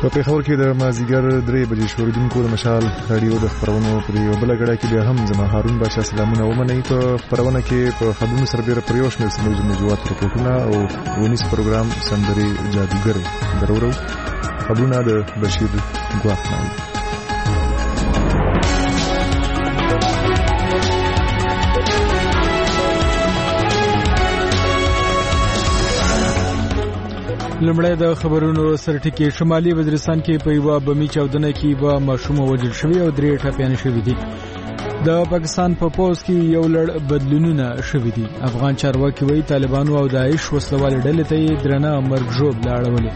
په پیښور کې د مازیګر 3 بجې شوریدونکو د مشال راډیو د خبرونو په یو بل غړا کې بیا هم زما هارون بادشاه سلامونه ومنئ. په خبرونه کې په خبرونو سره ډېر پریوش مې سموږ موضوعات راپورټونه او ونیس پروګرام سندري جادوګر درورو خبرونه د بشیر ګواخنان. لمړی د خبرونو سرټکی شمالي وزیرستان کې په یو بمي چاودنه کې به ماشوم وژل شوی او 3 ټپيان شوی دي. د پاکستان په پوز کې یو لړ بدلونونه شوی دي. افغان چارواکي وایي طالبانو او داعش وسلوال ډلې ته درنه مرګ ژوب لاړولې.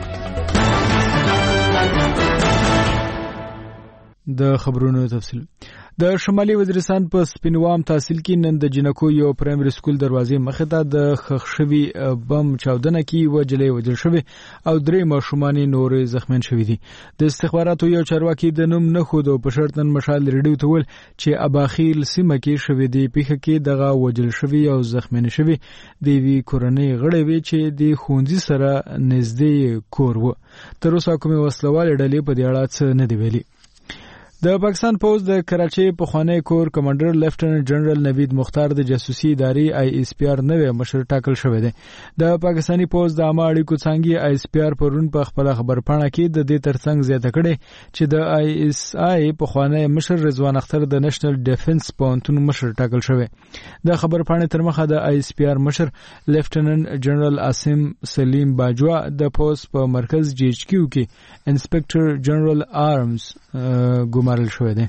د خبرونو تفصیل د شمالي وزیرستان په سپینوام تحصیل کې نن د جنکو یو پرایمري سکول دروازې مخې ته د خښوي بم چاودنه کې وجلې وجل شوی او 3 ماشومان نور زخمیان شوی دي. د استخباراتو یو چارواکي د نوم نه خود او په شرط نن مشال ریډیو ته ول چې اباخیل سیمه کې شوی دی. پیښه کې دغه وجل شوی او زخمیان شوی دی وی کورنۍ غړي وی چې د خونځي سره نږدې کور و. تر اوسه کومه وسلوال ډلې په دې اړه څه نه دی ویلي. د پاکستان پوز د کراچۍ پخوانی کور کمانډر لیفټننټ جنرال نوید مختار د جاسوسي ادارې ISPR نوې مشر ټاکل شوی دی. د پاکستاني پوز د عامه اړیکو څنګه ISPR پرون په خپل خبرپاڼه کې د دې ترڅنګ زیاته کړې چې د ISI پخوانی مشر رضوان اختر د نېشنل ډیفنس پونتون مشر ټاکل شوی. د خبرپاڼې تر مخه د ISPR مشر لیفټننټ جنرال عاصم سلیم باجوا د پوز په مرکز GHQ کې انسپکټر جنرال آرمز ګمارل شوی دی.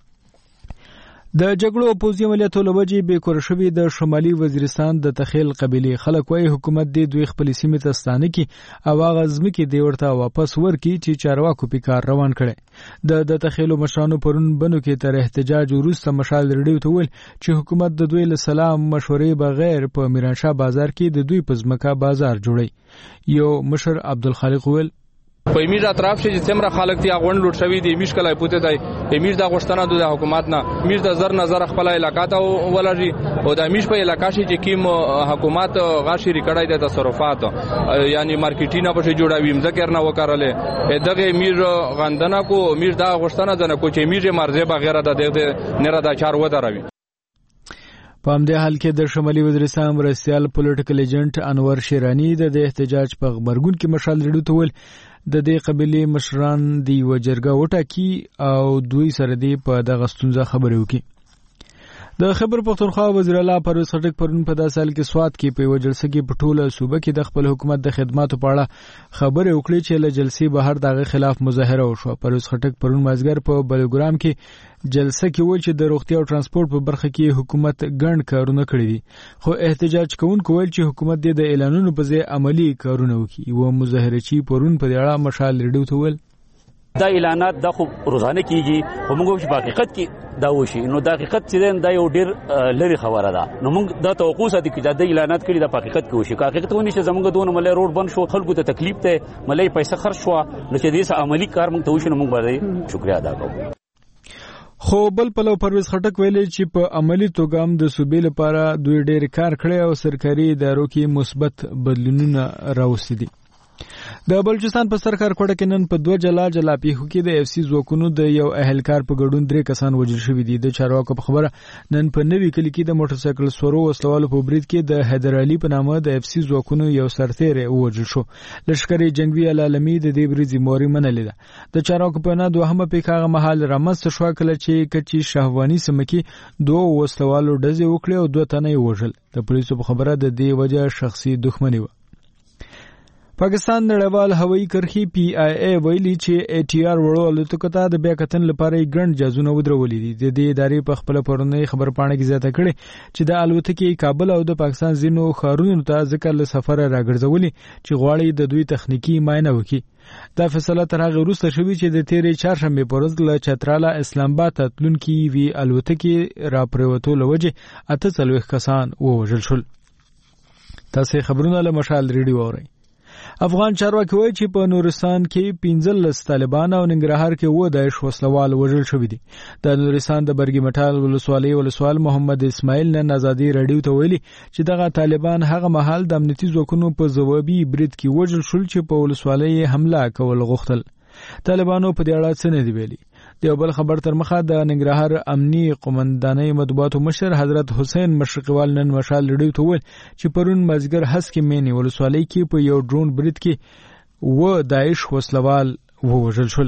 د جګړو او پوځي عملیاتو لوجې به کور شوی د شمالي وزیرستان د تخیل قبيله خلک وایي حکومت د دوی خپل سیمه ته ستانه کی او غزم کې دی ورته واپس ورکی چې چارواکو په کار روان کړي. د تخیلو مشرانو پرون بنو کې تر احتجاج وروسته مشال ریډیو ته ول چې حکومت د دوی له سلام مشورې بغیر په میرانشاه بازار کې د دوی پزمکا بازار جوړي. یو مشر عبدالخالق ول په امیر اطراف چې څومره خلک دی غون لوټ شوی دی میش کله پوته دی امیر د غشتنه د حکومت نه امیر د زر نظر خپل علاقہ ته ولري او د میش په علاقہ چې کیم حکومت غاشي ریکړای د تصرفات یعنی مارکیټینه په جوړاوي مذکر نه وکړلې دغه امیر غندنه کو امیر د غشتنه ځنه کو چې امیر مرزه بغیر د دغه نه را د چار و دروي. په همدې حال کې د شمالي وزیرستان مرستیال پولیټیکل ایجنټ انور شیرانی د احتجاج په خبرګون کې مشال ریډیو ته ول د دې قبيله مشران دی وجرګه وټاکي او دوی سره دی په دغه ستونزه خبرې وکړي. د خبر پختونخوا وزیر اعلی پرویز خټک پرون په داسې حال کې سواد کې په وجلسه کې په ټوله صوبه کې د خپل حکومت د خدماتو په اړه خبرې وکړي چې له جلسې بهر دغه خلاف مظاهره وشو. پرویز خټک پرون مازګر په بلګرام کې جلسه کې ویل چې د روغتیا او ترانسپورت په برخه کې حکومت ګڼ کارونه کړی دي خو احتجاج کوونکو ویل چې حکومت د اعلانونو په ځای عملی کارونه وکړي. و مظاهرچی پرون په اړه مشال ریډیو ته ویل دا اعلانات د خو روزانه کیږي او موږ په حقیقت کې دا وشي نو د حقیقت چې دا یو ډیر لري خبره ده نو موږ دا توقع ساتي چې د اعلانات کړي د حقیقت کې وشي. حقیقت ونی چې زموږ دونه ملي روډ بند شو خلکو ته تکلیف ته ملي پیسې خرج شو نو چې دې سه عملی کار موږ ته وشي نو موږ باندې شکریا ادا کوو. خو بل پلو پرویز خټک ویلي چې په عملی توګه هم د صوبې لپاره دوی ډېر کار کړی او سرکاري ادارو کې مثبت بدلونونه راوستي دي. د بلوچستان په سرکار کوټه کې نن په 2 جلا پیښو کې د FC ځواکونو د یو اهلکار په ګډون 3 کسان وژل شوي دي. د چارواکو په خبره نن په نوي کلی کې د موټر سایکل سورو وسلوالو په برید کې د حیدر علي په نامه د FC ځواکونو یو سرتیر وژل شو. لشکري جنگي العالمي د دې برید ذمہواری منلې ده. د چارواکو په نه دوهمه پیښه هغه مهال رامنځته شو کله چې کچي شهواني سمکی 2 وسلوالو ډزې وکړې او 2 تنه یې وژل. د پولیسو په خبره د دې وجه شخصي دښمنی و. پاکستان نړیوال هوایي کرښې PIA ویلي چې ATR وړو الوتکو ته د بیا کتن لپاره ګڼ جازونه ودرولې دي. د دې ادارې په خپل پرونی خبرپاڼه کې زیاته کړې چې د الوتکې کابل او د پاکستان ځینو ښارونو ته ځکه له سفر راګرځولې چې غواړي د دوی تخنیکی معاینه وکړي. دا فیصله تر هغه وروسته شوې چې د تیرې چهارشنبه په ورځ له چتراله اسلام آباد ته تلونکي وی الوتکې را پریوتو لوجه 48 کسان ووژل شول. تاسو خبرونه له مشال ریډیو اورئ. افغان چارواکي وایي چې په نورستان کې 15 طالبان او ننګرهار کې 9 داعش وسلوال وژل شوي دي. د نورستان د برګي مټال ولسوال محمد اسماعیل نن ازادي رادیو ته ویلي چې دغه طالبان هغه مهال د امنیتي ځواکونو په ځوابي برید کې وژل شول چې په ولسوالۍ حمله کول غوښتل. طالبانو په دې اړه څه نه دی ویلي. د بل خبر تر مخه د ننګرهار امنی قومندانۍ مطبوعاتو مشر حضرت حسین مشرقیوال نن مشال لړیو ته ویل چې پرون مازیګر هسکې مینې ولسوالۍ کې په یو ډرون برید کې و داعش وسلوال ووژل شول.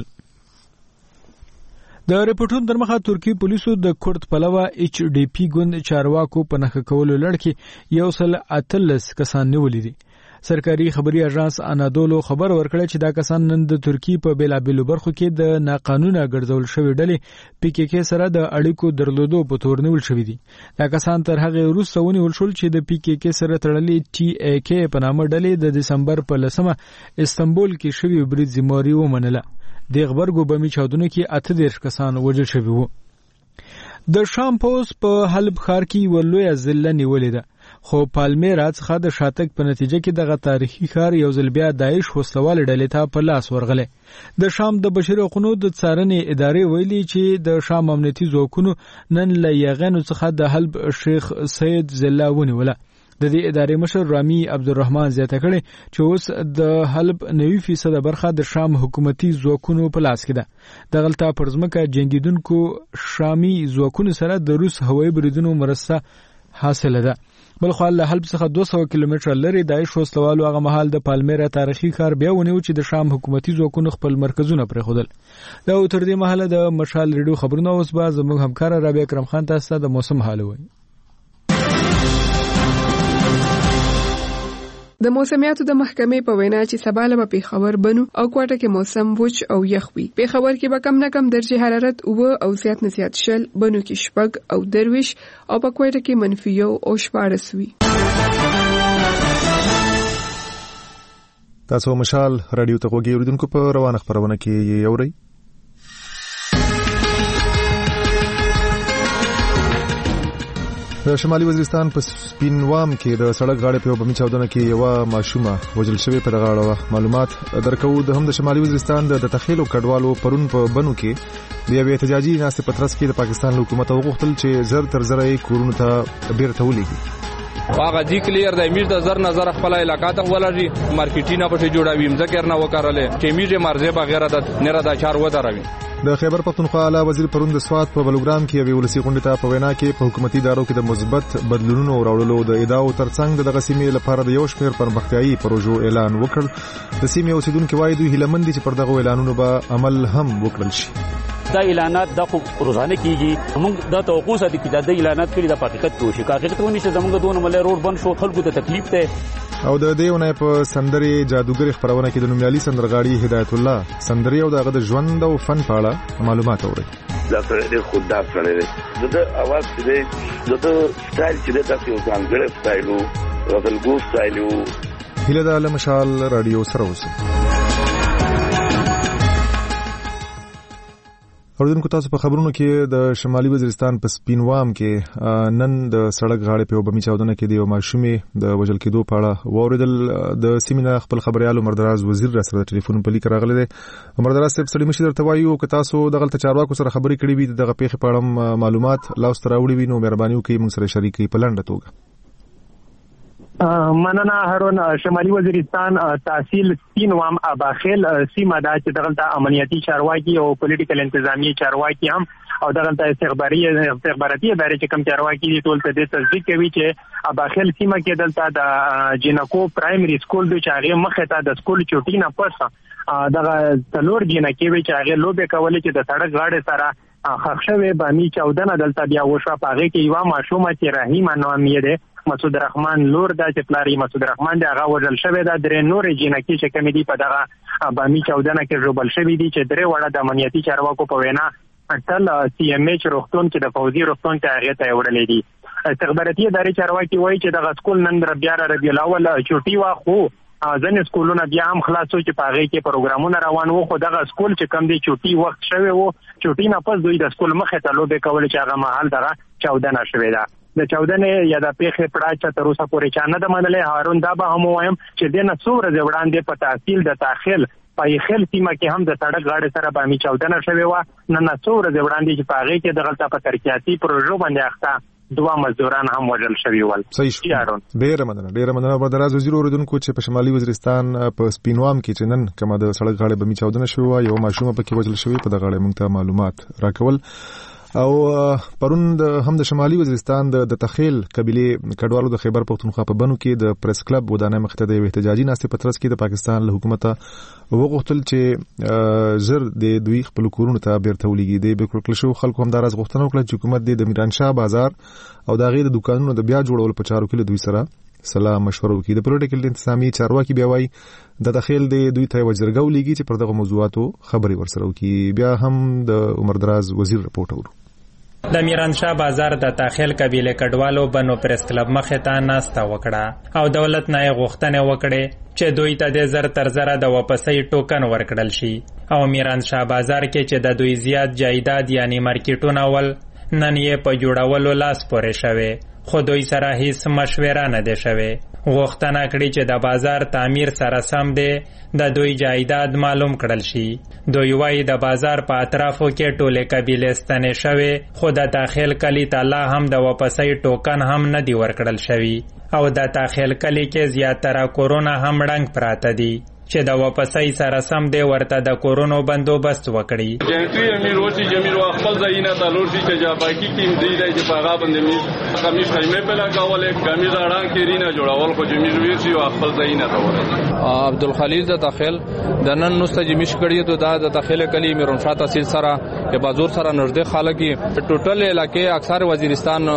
د ریپورټونو تر مخه ترکی پولیسو د کورد پلوه ایچ ډی پی ګوند چارواکو په نخښه کولو لړ کې 138 کسان نیولي دي. سرکاري خبري اژانس انادولو خبر ورکړی چې دا کسان نن د ترکی په بیلابیلو برخو کې د ناقانونه ګرځول شوی ډلې پی کې کې سره د اړیکو درلودو په تور نیول شوی دي. دا کسان تر هغه وروسته ونیول شول چې د پی کې کې سره تړلې ټي ای کې په نامه ډلې د دسمبر په 10 استنبول کې شوی برید ذمہواری ومنله. د غبرګو بمی چاودنو کې 38 کسان وژل شوي وو. د شام پوس په حلب ښار کې ولوی ځله نیولې ده، خو پالمیرا څخه د شاتګ په نتیجه کې دغه تاریخي ښار یو ځل بیا داعش وسلوال ډلې ته په لاس ورغله. د شام د بشري حقوقو د څارنې ادارې ویلي چې د شام امنیتي ځواکونو نن له یغنو څخه د حلب شیخ سید زله ونیوله. د دې ادارې مشر رامي عبدالرحمن زیاته کړي چې اوس د حلب 90% برخه د شام حکومتي ځواکونو په لاس کې ده. د غلطه پرځمکه جنگیدونکو شامي ځواکونو سره د روس هوایي بریدونو مرسته حاصله ده. بل خو له حلب څخه 200 کیلومتر لري داعش وسلوالو هغه مهال د پالمیرا تاریخي ښار بیا ونیو چې د شام حکومتي ځواکونو خپل مرکزونه پرېښودل. دا تر دې مهاله د مشال ریډیو خبرونه اوس به زموږ همکار رابعه کرم خان تاسو د موسم حال وایي. د موسمیاتو د محکمې په وینا چې سبا له پیښور بنو او کوټه کې موسم وچ او یخ وي. پیښور کې به کم نه کم درجه حرارت او زیات نه زیات شل، بنو کې شپږ او درویش او په کوټه کې -1 او 14 وي. تاسو مشال رادیو ته وګورئ اوریدونکو په روانه خبرونه کې یوري. د شمالي وزیرستان په سپینوام کې د سړک غاړې په بمی چاودنه کې یو ماشومه وژل شوې په دغه اړه معلومات درکو. د هم د شمالي وزیرستان د تخیلو کډوالو پرون په بنو کې د یو احتجاجي ناستې په ترڅ کې د پاکستان حکومت وغوښتل چې زر تر زر کورونو ته بیرته ولېږي. هغه دی کلیر د امیر د زر نظر خپل علاقه ته ولري مارکیټینه په جوړاوي مذکر نه وکړل چې امیر مرزه بغیر د نره د چار ودروي. د خیبر پختونخوا اعلی وزیر پرون د سواد په بلوګرام کې یو ولسی غونډه ته په وینا کې په حکومتي ادارو کې د مثبت بدلونونو راوړلو د ادعاو ترڅنګ د غسیمې لپاره د یو شمېر پرمختیايي پروژو اعلان وکړ. د سیمې اوسیدونکو وایي دوی هیله مند دي چې پر دغه اعلانونو به عمل هم وکړل شي. دا اعلانات د روزانه کیږي، موږ دا توقع ساتي چې دا اعلانات کړي د حقیقت کوشش کوي. حقیقت ونی چې زموږ دونه ملي روډ بند شو، خلکو ته تکلیف ده. او د دیونه په سندري جادوګر خبرونه کې د نومیالي سندرغاړي هدایت الله سندري او دغه د ژوند او فن په اړه معلومات اوري. دا سره خوددار سره دی، د اواز دې د سټایل چې تاسو یو ځانګړی سټایل او راغلګو سټایل او هله د مشال رادیو سره اوسه. اوریدونکو تاسو په خبرونو کې د شمالي وزیرستان په سپینوام کې نن د سړک غاړې په بمی چاودنه کې د یو ماشومې د وژل کېدو په اړه واوریدل. د سیمینه خپل خبريال عمردراز وزیر را سره ټلیفون په لیک راغلی دی. عمردراز صاحب سړي مشر درته وایو که تاسو دغه چارواکو سره خبرې کړې وي دغه پیښې په اړه معلومات لاس ته راوړي وي نو مهرباني وکړئ موږ سره شریک کړئ په لنډه توګه. مننه هارون. شمالي وزیرستان تحصیل سپینوام اباخیل سیمه دا چې دغه امنیتي چارواکي او پولیټیکل انتظامی چارواکي هم او دغه استخباراتي ادارې چې کوم چارواکي دي ټول ته د تصدیق کوي چې اباخیل سیمه کې دلته د جنکو پرایمري سکول د چاغې مخه ته د سکول چوټي نه پسه دغه تلور جنکې وی چاغې لوبه کولې چې د سړک غاړې سره خښوي بامي چاودنه دلته بیا وشو. پاغه کې یو ماشومه چې رحیم نوم یې ده مسعود رحمان لور دا چې پلاری مسعود رحمان دا هغه وژل شوی دا درې نور جنکې چې کمی دي په دغه بامي چاودنه کې جوړل شوی دي چې درې وړه د امنیتي چارواکو په وینا ټل سی ام ایچ روغتون کې د فوزي روغتون ته هغه ته وړلې دي. استخباراتي ادارې چارواکي وایي چې دغه سکول نن بیا ربیع الاول چوټي وا خو ځنې سکولونه بیا هم خلاصو چې پاغه کې پروګرامونه روان وو. خو دغه سکول چې کم دی چوټي وخت شوی وو، چوټي نه پس دوی د سکول مخه ته لوبه کول چې هغه محل دغه چاودنه شوې ده. د چاودنې یا د پیښې پړا چې تر اوسه پورې چانه د منلې. هارون دا به هم وایم چې د نڅور وړاندې په تحصیل د داخل پایخل سیمه کې هم د سړک غاړې سره بامي چاودنه شوې و. نن نڅور وړاندې چې پاغه کې د غلطه په ترکیاتي پروژو باندې اخته دوه مزدوران هم وژل شوي ول. ډیره مننه بدراز وزیر اوریدونکو چې په شمالي وزیرستان په سپینوام کې چې نن کومه د سړک غاړې بمی چاودنه شوې یو ماشوم په کې وژل شوی په دغه اړه موږ ته معلومات راکول. او پرون هم د شمالي وزیرستان د تخیل قبيله کډوالو د خیبر پختونخوا په بنو کې د پریس کلب ودانۍ مخته د احتجاجي ناستې په ترڅ کې د پاکستان له حکومت وغوښتل چې زر د دوی خپل کورونو ته بیرته ولېږي. د بیکړل شو خلکو هم دراز غوښتنه وکړه چې حکومت د میرانشاه بازار او د غیر دکانونو د بیا جوړولو په چارو کې له دوی سره سلام مشوره وکړي. د پولیټیکل انتظامی چارواکي بیا وایي د تخیل د دوی ته وزیرګو لګي چې پر دغه موضوعاتو خبري ورسره وکړي. بیا هم د عمر دراز وزیر رپورټ ورو. د میرانشاه بازار د تاخیل قبیله کډوالو بنو پریس کلب مخې ته ناسته وکړه او دولت نه غوښتنه وکړه چې دوی ته د زر تر زره د واپسۍ ټوکن ورکړل شي او میرانشاه بازار کې چې د دوی زیات جایداد یعنی مارکیټونه ول نن یې په جوړولو لاس پورې شوه خو دوی سره هیڅ مشوره نه ده شوه. غوښتنه کړې چې د بازار تعمیر سره سم دی د دوی جایداد معلوم کړل شي. دوی وایي د بازار په اطرافو کې ټوله قبیله ستنې شوې خو د تاخیل کلی ته لا هم د واپسۍ ټوکن هم نه دی ورکړل شوی او د تاخیل کلی کې زیاتره کورونه هم ړنګ پراته دي چې د واپسۍ سره سم دی ورته د کورونو بندوبست وکړي. جنتی امیر وسی جمیر خپل ځایونه تلور شي چې جاپاکی کې دی دی چې پاغا باندې می کمیش خیمه په لګاول کمیز اړان کې رینا جوړول خو جمیر وسی او خپل ځایونه تلور. عبدالخلیل د تخیل د نن نوسته جمیش کړی د تخیل کلی میرانشاه تحصیل سره په بازور سره نږدې خلک ټوټل علاقې اکثر وزیرستان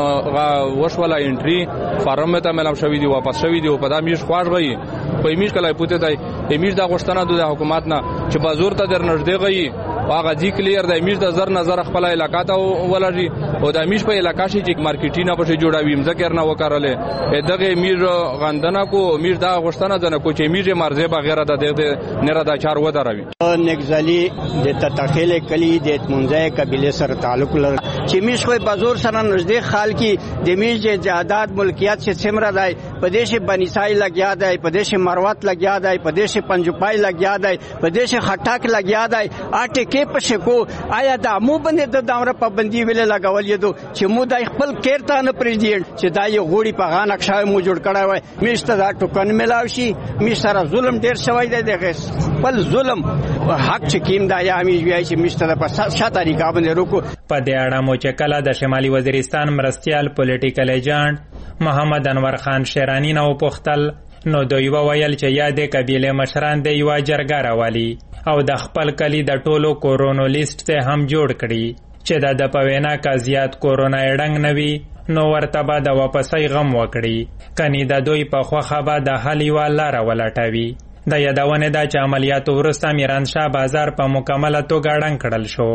وشولا انټری فارم ته ملام شوی دی واپس شوی دی په دا میش خواږ غي په میش کله پوتې دی امیر دا غوښتنه د حکومت نه چې بازور ته در نږدې غي هغه ځی کلیر د امیر د زر نظر خپل علاقې ته ولري او د امیر په علاقې شي چې مارکیټینه په جوړاوي مذکر نه وکړلې دغه امیر غندنه کو امیر دا غوښتنه ده کو چې امیر مرزه بغیر د دغه نه را د چار و دروي. نګزالي د تتخیل کلی د منځه قبيله سره تعلق لري چې میش خو بازور سره نږدې خال کې د میش جهادات ملکیت چې څمره دی په دیشه بنیسای لګیا دی په دیشه مروت لګیا دی په دیشه پنجپای لګیا دی په دیشه خټاک لګیا دی اټه کې په شکو آیا د مو باندې د دامره پابندي ویل لګول یدو چې مو د خپل کېرته نه پریزیډنټ چې دا یو غوړي په غان نقشه مو جوړ کړای وای میشته دا ټوکن ملاو شي میش سره ظلم ډیر شوی دی دغه خپل ظلم حق چې کیم دا یا می وی چې میشته په شاته طریقه باندې روکو. په دې اړه مو چې کله د شمالي وزیرستان مرستيال پولیټیکل ایجنټ محمد انور خان شیرانی نو پختل نو دوی ویل چې یادې قبیله مشران د یو جرګه راوالي او د خپل کلی د ټولو کورونو لیست ته هم جوړ کړي چې د پوینا کا زیات کورونا اډنګ نوي نو ورته به د واپسۍ غم وکړي کني د دوی په خوخه به د حل یو لار ولټوي. د یادونه د چې عملیاتو وروسته میرانشاه بازار په مکمله توګه ډنګ کړل شو.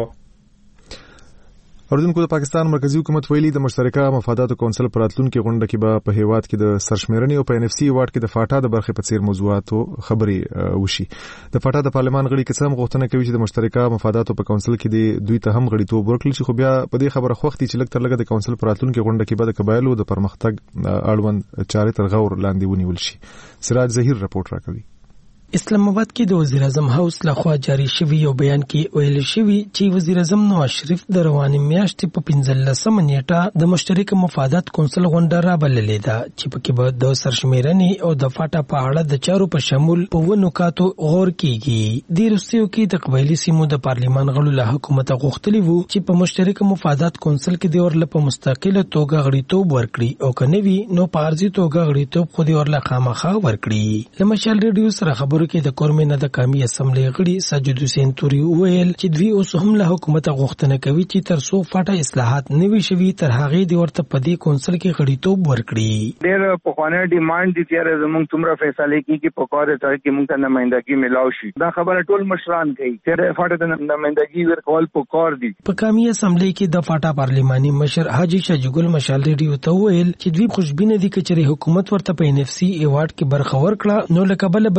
اوردونکو د پاکستان مرکزی حکومت ویلي د مشترکه مفاداتو کونسل پر راتلونکو غونډه کې به په هیواد کې د سرشمیرنې او په ان اف سی واټ کې د فاټا د برخې په څیر موضوعاتو خبري وشي. د فاټا د پارلمان غړي کسم غوښتنه کوي چې د مشترکه مفاداتو په کونسل کې د دوی ته هم غړیتوب ورکړي چې خو بیا په دې خبره خوختي چې لکه تر لګه د کونسل پر راتلونکو غونډه کې به د قبایلو د پرمختګ اړوند چارې تر غور لاندې ونیول شي. سراج ظهیر رپورټ راکوي. اسلام آباد کې د وزیر اعظم هاوس لخوا جاری شوی یو بیان کې ویل شوی چې وزیر اعظم نواز شریف د روانې میاشتې په 15 نیټه د مشترک مفادات کونسل غونډه رابللې ده چې پکې به د سرشمیرنې او د فاټا په اړه د چارو په شمول په ونوکاتو غور کیږي. د روسیو کې د قبایلی سیمو د پارلیمان غړو له حکومت غوښتلی وو چې په مشترک مفادات کونسل کې د ورله په مستقله توګه غړیتوب ورکړي او کنيوي نو په ارزي توګه غړیتوب خو د ورله خامخا ورکړي. لمشال ریډیو سره خبرو کې د کورمنه د قومي اسمبلی غړي ساجد حسین توري ویل چې دوی اوس هم له حکومت غوښتنه کوي چې تر څو فاټا اصلاحات نوي شوي تر هغه د ورته پدې کونسل کې غړیتوب ورکړي. ډېر په خوانه ډیماند دي چې زموږ څومره فیصله کې په کار ته کې موږ ته نمائندګي ملاو شي. دا خبره ټول مشران کوي چې فاټا د نمائندګي ورکول په کار دي. په قومي اسمبلی کې د فاټا پارلماني مشر حاجی شجګل مشال ریډیو ته ویل چې دوی خوشبینه دي چې حکومت ورته په ان اف سی ایوارډ کې برخه ورکړه نو لکه بل به فاټا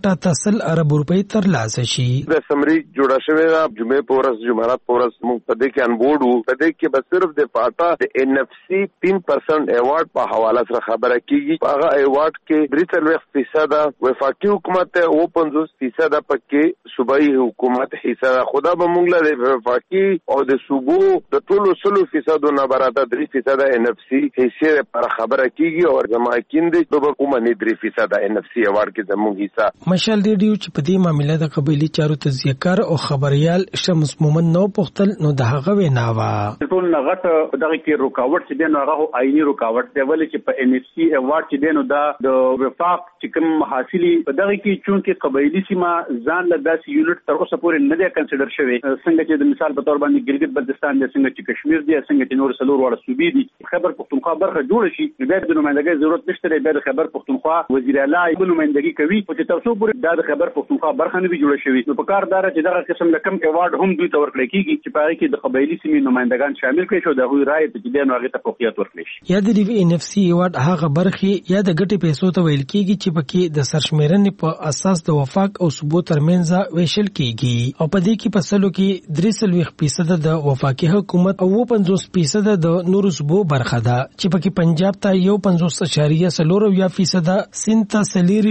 100 ارب روپۍ ترلاسه شي. د سمري جوړه شوې ده جمعې په ورځ جمعرات په ورځ موږ په دې کې انبورډ وو. په دې کې به صرف د فاټا د NFC 3% ایوارډ په حواله سره خبره کیږي. هغه ایوارډ کې 33% وفاقي حکومت ته او 50% پکې صوبایي حکومت حصہ ده. خدا به موږ له وفاقي او د صوبو د ټولو 30% نه براته 3% NFC حصے پر خبره کیږي او زماکین دي په کومه نه 3% NFC ایوارډ کې زموږ حصہ. مشال ریډیو چې په دې معاملې د قبایلی چارو تزیه‌کار او خبريال شمس مومن نو پختل نو د هغه ویناوه ټول نغټ دغه کې رکاوټ چې دین هغه آئینی رکاوټ دی ولې چې په NFC ایوارډ چې دین دا د وفاق چې کوم حاصلي په دغه کې چونکه قبایلی سیمه ځان له داسې یونټ تر اوسه پورې نه دی کنسیډر شوی څنګه چې د مثال په تور باندې ګلګت بلتستان دی څنګه چې کشمیر دی څنګه چې نور سلور وړ صوبې دي خیبر پختونخوا برخه جوړ شي بیا د نمائندګۍ ضرورت نشته دی د خیبر پختونخوا وزیر اعلی یې نمائندګي کوي او چې تاسو پورې د خیبر پختونخوا برخه نه وي جوړ شوی نو په کار دار چې دغه قسم د کم ایوارډ هم دوی ته ورکړل کیږي چې په هغه کې د قبایلی سیمې نمائندګان شامل کړي شو د هغوی رائے چې دین هغه ته فوقیت ورکړي شي. یا د NFC ایوارډ هغه برخه یا د ګټې پیسو ته ویل کیږي چې پکې د سرشمیرنې په اساس د وفاق او صوبو ترمنځ ویشل کیږي او په دې کې پسلو کې 33% د وفاقي حکومت او 50% د نورو صوبو برخه ده چې پکې پنجاب ته 50.04% سند ته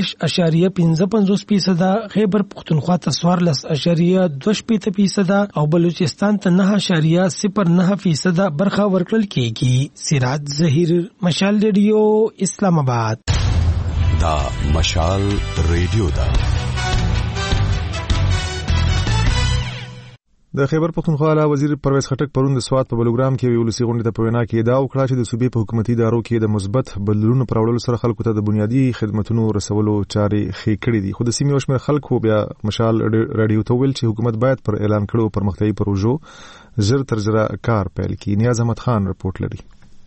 40.55% خیبر پختونخوا ته 14.2% او بلوچستان ته 9.09% برخه ورکړل کیږي. سراج ظهیر مشال ریډیو اسلام آباد. دا مشال ریډیو دا د خیبر پختونخوا اعلی وزیر پرویز خټک پرون د سوات په بلوګرام کې ولسی غونډه ته په وینا کې دا وکړه چې د صوبې په حکومتي ادارو کې د مثبت بدلونونو پر وړاندې سره خلکو ته د بنیادی خدماتو رسولو چارې خې کړې دي. خو د سیمې وشمیر خلکو بیا مشال رادیو ته ویل چې حکومت باید پر اعلان کړو پرمختیايي پروژو زر تر زر کار پیل کړي. نیاز احمد خان رپورټ لري.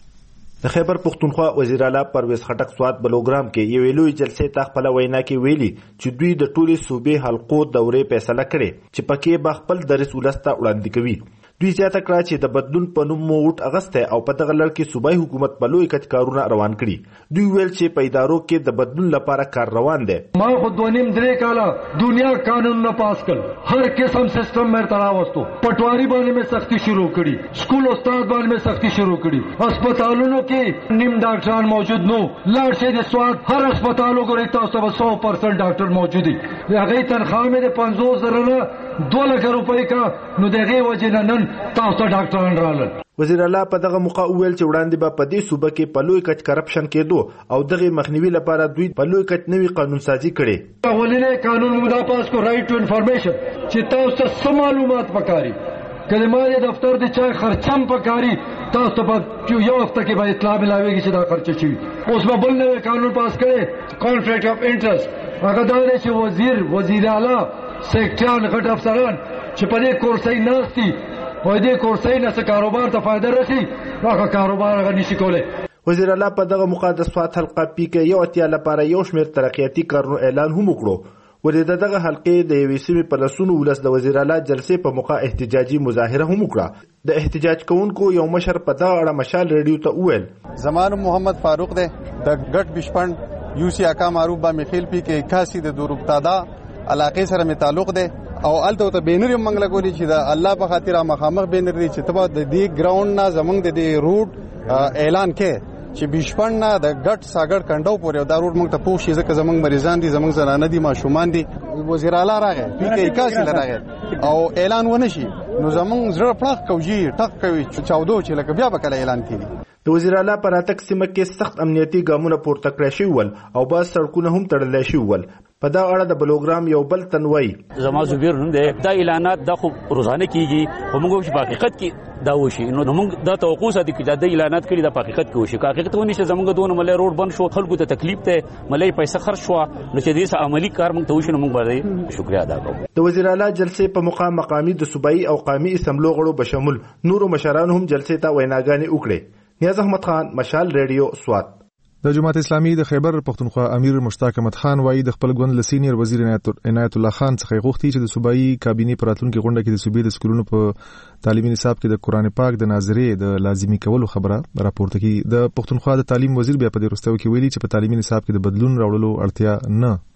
د خیبر پختونخوا وزیر اعلی پرویز خټک سوات بلوګرام کې یو لوی جلسې ته خپل وینا کې ویلي چې دوی د ټولي صوبې حلقو دورې فیصله کړې چې پکې به خپل درس ولسته وړاندې کوي. دوی زیاته کړه چې د بدلون په نوم موټ اغسته او په دغه لړ کې صوبایي حکومت په لوی کچ کارونه روان کړي. دوی ویل چې په ادارو کې د بدلون لپاره کار روان دی. ما خو 2.5 کاله دنیا قانون نه پاس کړ هر قسم سیستم مې تراوستو پټواری باندې مې سختی شروع کړي سکول استاد باندې مې سختی شروع کړي هسپتالونو کې نیم ډاکټران موجود نو لاړ شي د سواد هر هسپتالو ګوري تاسو به 100% ډاکټر موجود دي هغه تنخواه مې د 50,000 نه 2 لک روپۍ کا نو دغه وجه نن تاسو ډاکټران رالل. وزیر اعلی په دغه موقع ویل چې وړاندې به په دې صوبه کې په لوی کچ کرپشن کېدو او دغه مخنیوي لپاره دوی په لوی کچ نوي قانون سازي کړي. اولنې قانون موږ پاس کو رائټ ټو انفارمیشن چې تاسو ته معلومات پکاري کلمه دفتر د چا خرچم پکاري تاسو په یو وخت کې به اطلاع ملاويږي چې دا خرچ شي. اوس به بل نوې قانون پاس کړي کانفلیکټ اف انټرست هغه دا دی چې وزیر اعلی سیکټریان غټ افسران چې په دې کورسۍ ناشتي په دې کورسۍ نه څه کاروبار ته فائدہ رسي هغه کاروبار هغه نشي کولای. وزیر اعلی په دغه مقدس سوات حلقه پی کې یو اتیا لپاره یو شمېر ترقیاتي کارونو اعلان هم وکړو. ولې دغه حلقې د یوې سیمې په لسونو ولس د وزیر اعلی جلسې په موقع احتجاجي مظاهره هم وکړه. د احتجاج کوونکو یو مشر په دغه اړه مشال ریډیو ته وویل زمان محمد فاروق دی د ګټ بشپند یوسی اکا معروف با میخیل پی کې 81 د دوروبتادا علاقې سره می تعلق دی او الته ته بینر منګل کولی چې د الله په خاطر مخامخ بینر دی چې تبا د دې ګراوند نه زمونږ د دې روټ اعلان کې چې بشپند نه د ګټ ساګړ کنډو پورې دا روټ موږ ته پوښي ځکه زمونږ مریضان دي زمونږ زنانه دي ماشومان دي. وزیر اعلی راغی پی کې 81 راغی او اعلان ونه شي نو زمونږ زړه پړق کوي ټک کوي 14 چې لکه بیا به کله اعلان کړي. د وزیر اعلی پر اتک سیمه کې سخت امنیتي ګامونه پورته کړی شوي ول او باز سړکونه هم تړلی شوي ول. په دا اړه د بلوګرام یو بل تنوي زما زبیر نوم دی دا اعلانات د خو روزانه کیږي او موږ په حقیقت کې دا وشي نو موږ دا توقع ساتي چې دا اعلانات کړي د حقیقت کې وشي حقیقت ونی چې زموږ دونه ملي روډ بند شو خلکو ته تکلیف ته ملي پیسې خرج شو نو چې دې سه عملی کار موږ ته وشي نو موږ باندې شکریا ادا کوو. د وزیر اعلی جلسې په مقامي د صوبایي او قومي اسمبلو غړو بشمول نورو مشران هم جلسې ته ویناګانې وکړي. نیاز احمد خان مشال ریډیو سوات. د جماعت اسلامي د خیبر پختونخوا امیر مشتاق احمد خان وایي د خپل ګوند له سینیئر وزیر عنایت الله خان څخه غوښتي چې د صوبایي کابینې پر راتلونکي غونډه کې د صوبې د سکولونو په تعلیمي نصاب کې د قران پاک د ناظرې د لازمي کولو خبره راپورته کړي. د پختونخوا د تعلیم وزیر بیا په دې وروستیو کې ویلي چې په تعلیمي نصاب کې د بدلون راوړلو اړتیا نه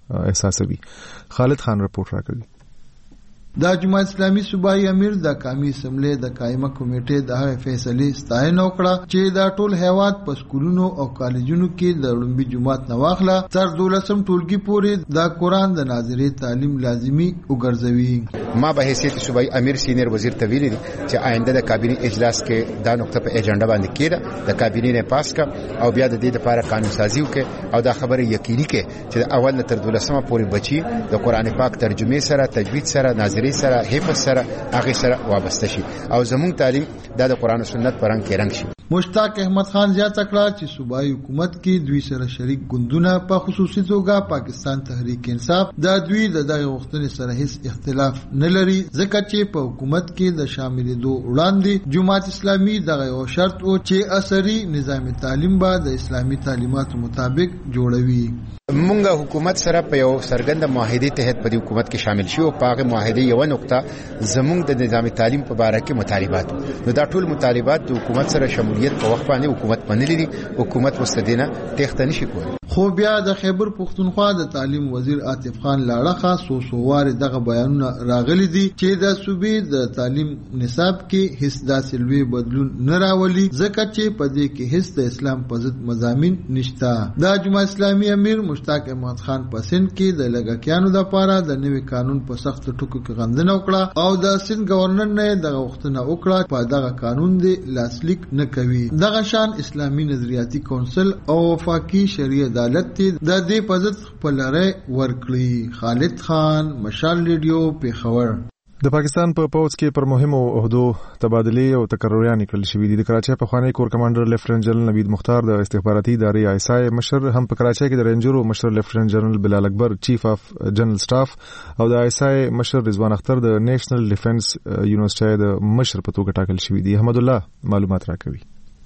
احساسوي. خالد خان رپورټ راکوي. د جماعت اسلامي صوبایي امیر د قومي اسمبلی د قائمه کمیټې د هغه فیصلې ستاینه وکړه چې د ټول هیواد په سکولونو او کالجونو کې د لومبي جماعت نه واخله تر 12م ټولګي پورې د قرآن د ناظري تعلیم لازمی وګرځوي. ما به حیثیت صوبایي امیر سینیئر وزیر ته ویلي چې آینده د کابینې اجلاس کې دا نقطه په ایجنډا باندې کېده، د کابینې نه پاس کا او بیا د دې لپاره قانون سازي وکړي او دا خبره یقیني کړي چې د اول تر 12مه پورې بچي د قرآن پاک ترجمه سره، تجوید سره، ناظري سره، حفظ سره، هغه سره وابسته شي او زموږ تعلیم د قرآن او سنت پر رنګ کې رنګ شي. مشتاق احمد خان زیاته کړه چې صوبایي حکومت کې دوی سره شریک ګوندونه په خصوصي توګه پاکستان تحریک انصاف د دوی د دغه غوښتنې سره هیڅ اختلاف نه لري، ځکه چې په حکومت کې د شاملېدو وړاندې جماعت اسلامي دغه یو شرط و چې عصري نظام تعلیم به د اسلامي تعلیماتو مطابق جوړوي. مونږه حکومت سره په یو سرګند معاهده تحت په حکومت کې شامل شو او په هغه معاهده یو نقطه زمونږ د نظام تعلیم په اړه کې مطالبات، نو دا ټول مطالبات د حکومت سره شمولیت په وخت باندې حکومت منلي دي، حکومت مستدینه تخته نشي کولی. خو بیا د خیبر پښتونخوا د تعلیم وزیر عاطف خان لاړه سوسوار دغه بیانونه راغلي دي چې د صوبې د تعلیم نصاب کې هیڅ داسې لوی بدلون نه راولي، ځکه چې په دې کې هیڅ د اسلام په ضد مضامین نشته. د جماعت اسلامي امیر مشتاق احمد خان په سند کې د لګکیانو لپاره د نوي قانون په سخت ټکو کې غندنه وکړه او د سند گورنر نه دغه وختونه وکړه په دغه قانون دی لاسلیک نه کوي. دغه شان اسلامي نظریاتي کونسل او وفاقي شریعه عدالت د دې په ضد خپل رائے ورکړي. خالد خان، مشال ریډیو، پیښور. د پاکستان په پوځ کې پر مهمو عہدو تبادله او تقرریان کړل شوې دي. د کراچۍ پخوانی کور کمانډر لیفټننټ جنرال نوید مختار د استخباراتي ادارې آی اس آی مشر هم په کراچۍ کې د رینجرو مشر لیفټننټ جنرال بلال اکبر چیف اف جنرال سټاف او د آی اس آی مشر رضوان اختر د نیشنل ډیفنس یونیورسيټي د مشر په توګه ټاکل شوې دي. احمد الله معلومات راکوي.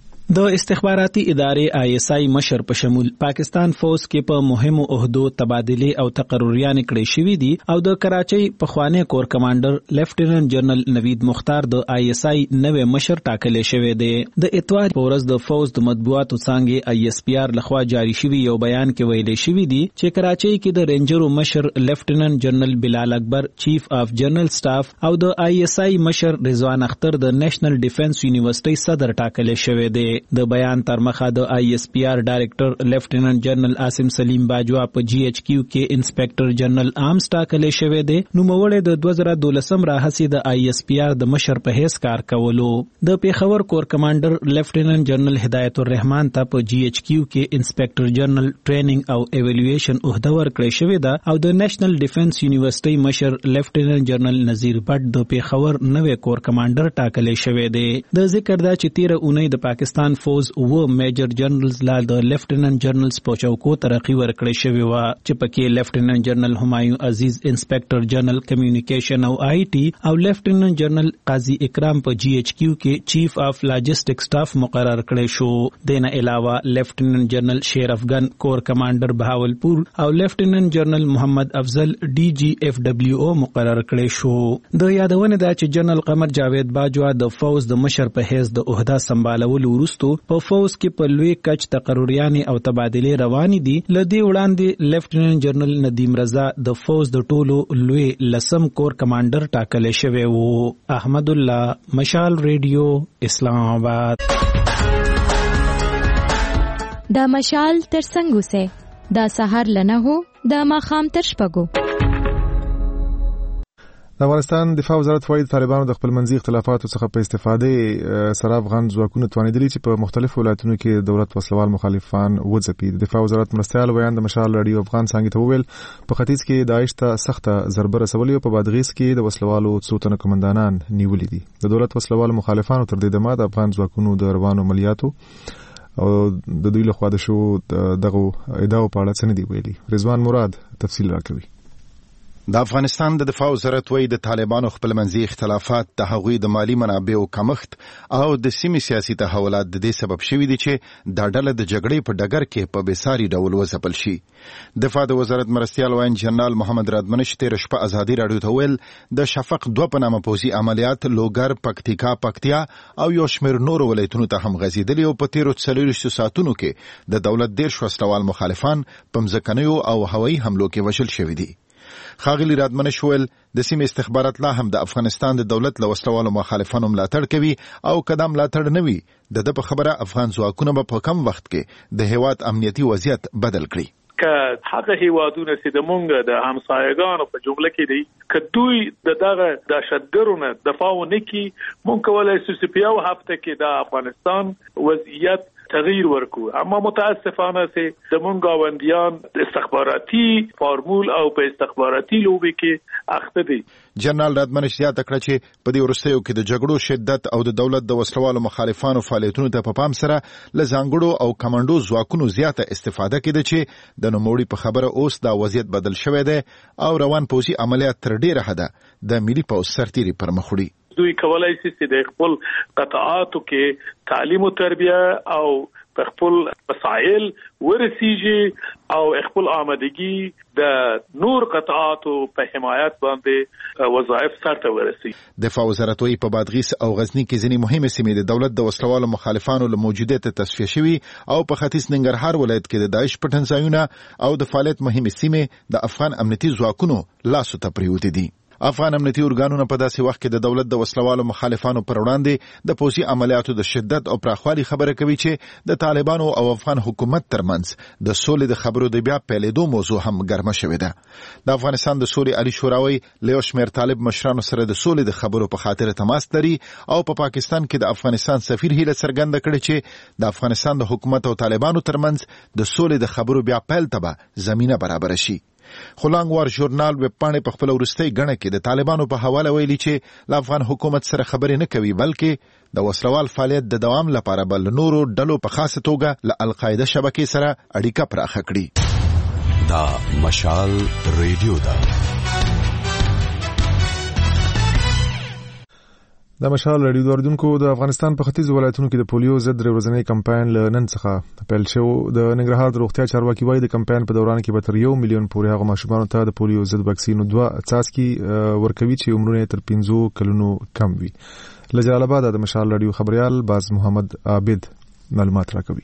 د استخباراتي ادارې آی اس آی مشر په شمول پاکستان فوج کې په مهمو عہدو تبادله او تقرریان کړي شوې دي او د کراچۍ پخوانی کور کمانډر لیفټننټ جنرال نوید مختار د آی اس آی نوې مشر ټاکل شوی دی. د اتوار په ورځ د فوج د مطبوعاتو څنګه آی اس پی آر لخوا جاری شوی یو بیان کې ویل شوی دی چې کراچۍ کې د رینجرو مشر لیفټننټ جنرال بلال اکبر چیف اف جنرال سټاف او د آی اس آی مشر رضوان اختر د نیشنل ډیفنس یونیورسيټي صدر ټاکل شوی دی. د بیان تر مخه د آی اس پی آر ډایریکټر لیفټننټ جنرال عاصم سلیم باجوا په جی ایچ کیو کې انسپیکټر جنرال آرمز ټاکل شوی دی. نو موړې د 2012 راهسي د آی اس پی آر د مشر په هیڅ کار کولو. د پیښور کور کمانډر لیفټننټ جنرال هدایت الرحمن ته په جی ایچ کیو کې انسپیکټر جنرال ټریننګ او ایوالویشن عہده ورکړې شوې ده او د نیشنل ډیفنس یونیورسيټي مشر لیفټننټ جنرال نذیر بټ د پیښور نوې کور کمانډر ټاکل شوی دی. د ذکر دا چې 13 اونۍ د پاکستان فوج و میجر جنرالز لا د لیفټننټ جنرالز په چوکو ترقی ورکړې شوې و چې پکې لیفټننټ جنرال همایون عزیز انسپیکټر جنرال کمیونیکیشن او آی ټي او لیفټننټ جنرال قاضي اکرام په جی ایچ کیو کې چیف اف لاجسټک سټاف مقرر کړی شو. دینه علاوه لیفټننټ جنرال شیر افغان کور کمانډر بهاولپور او لیفټننټ جنرال محمد افضل ډي جی اف دبليو او مقرر کړی شو. د یادونه ده چې جنرال قمر جاوید باجوا د فوج د مشر په حیث د عہده سمبالولو وروسته په فوج کې په لوی کچ تقرریان او تبادله روان دي. لدی وړاندې لیفټننټ جنرال ندیم رضا د فوج د ټولو لوی لسم کور کمانډر ټاکل شوی وو. احمد الله، مشال ریډیو، اسلام آباد. دا مشال تر څنګه سه دا سحر لنه هو دا ماخام تر شپګو. د افغانستان دفاع وزارت وايي طالبانو د خپل منځي اختلافاتو څخه په استفادې سره افغان ځواکونه توانیدلي چې په مختلفو ولایتونو کې دولت وسلوال مخالفان وځپي. د دفاع وزارت مرستیال بیان د مشال رادیو افغان څنګه ته وویل په ختیځ کې داعش ته سخته ضربه رسولې او په بادغیس کې د وسلوالو څو تنه کمانډانان نیولې دي. د دولت وسلوال مخالفانو تر دې دمه د افغان ځواکونو د روانو عملیاتو او د دوی لخوا د شو دغه ادعاو په اړه څه نه دی ویلي. رضوان مراد تفصیل راکوي. د افغانستان د دفاع وزارت وایي د طالبانو خپلمنځي اختلافات د هغوی د مالی منابعو کمښت او د سیمې سیاسي تحولات د دې سبب شوي دي چې دا ډله د جګړې په ډګر کې په بېساري ډول وځپل شي. دفاع د وزارت مرستیال وایي جنرال محمد رادمنش تېره شپه ازادي راډیو ته ویل د شفق 2 په نامه پوځي عملیات لوګر، پکتیکا، پکتیا او یو شمېر نورو ولایتونو ته هم غځېدلي او په تېرو 40 ساعتونو کې د دولت 10 وسلوال مخالفان په مځکنیو او هوایي حملو کې وژل شوي دي. ښاغلي رادمنش ویل د سیمې استخبارات لا هم د افغانستان د دولت له وسلوالو مخالفانو ملاتړ کوي او که دا ملاتړ نه وي د ده په خبره افغان ځواکونه به په کم وخت کې د هېواد امنیتي وضعیت بدل کړي. که هغه هیوادونه چې د مونږ د همسایگانو په جمله کې دي که دوی دغه دهشتګرو نه دفاع ونه کړي مونږ کولی شو چې په یو هفته کې د افغانستان وضعیت تغییر ورکو. اما متاسفانه چې د مونږ گاونډیان استخباراتي فارمول او په استخباراتي لوبي کې اخته دي. جنرال رادمنش زیاته کړه چې په دې وروستیو کې د جګړو شدت او د دولت د وسلوالو مخالفانو فعالیتونو ته په پام سره له ځانګړو او کمانډو ځواکونو زیاته استفاده کېده چې د نوموړي په خبره اوس دا وضعیت بدل شوی دی او روان پوځي عملیات تر ډیره حده د ملي پوځ سرتیري پر مخ وړي. دوی کولای شي چې د خپل قطاعاتو کې تعلیم او تربیه او خپل وسایل ورسیږي او خپل آمادګي د نور قطاعاتو په حمایت باندې وظایف سره ورسیږي. دفاع وزارت وایي په بادغیس او غزنی کې ځینې مهمه سیمې د دولت د وسلوالو مخالفانو له موجودیت تصفیه شوي او په ختیځ ننګرهار ولایت کې د داعش پټنځایونه او د فعالیت مهمه سیمې د افغان امنیتي ځواکونو لاسو ته پریوتې دي. افغان امنیتي ارګانونه په داسې وخت کې د دولت د وسلوالو مخالفانو پر وړاندې د پوځي عملیاتو د شدت او پراخوالي خبره کوي چې د طالبانو او افغان حکومت ترمنځ د سولې د خبرو د بیا پیلېدو موضوع هم ګرمه شوې ده. د افغانستان د سولې عالی شوراوی له یو شمېر طالب مشرانو سره د سولې د خبرو په خاطر تماس لري او په پاکستان کې د افغانستان سفیر هیله څرګنده کړې چې د افغانستان د حکومت او طالبانو ترمنځ د سولې د خبرو بیا پیل ته به زمینه برابر شي. خلانګوار ژورنال ویب پاڼې په خپل وروستۍ غڼه کې د طالبانو په حواله ویلي چې له افغان حکومت سره خبرې نه کوي بلکې د وسلوال فعالیت د دوام لپاره بل نورو ډلو په خاصه توګه له القاعده شبکې سره اړیکه پراخه کړي. دا مشال ریډیو ده. د مشال ریډیو دوردونکو د افغانستان په ختیځ ولایتونو کې د پولیو ضد ورځنی کمپاین له نن څخه پیل شو. د ننګرهار د روغتیا چارواکي وایي د کمپاین په دوران کې به تر 1 میلیون پورې هغه ماشومان ته د پولیو ضد واکسین 2 څاڅکي ورکوي چې عمرونه تر 15 کلونو کم وي. له جلال آباد د مشال ریډیو خبريال باز محمد عابد معلومات راکوي.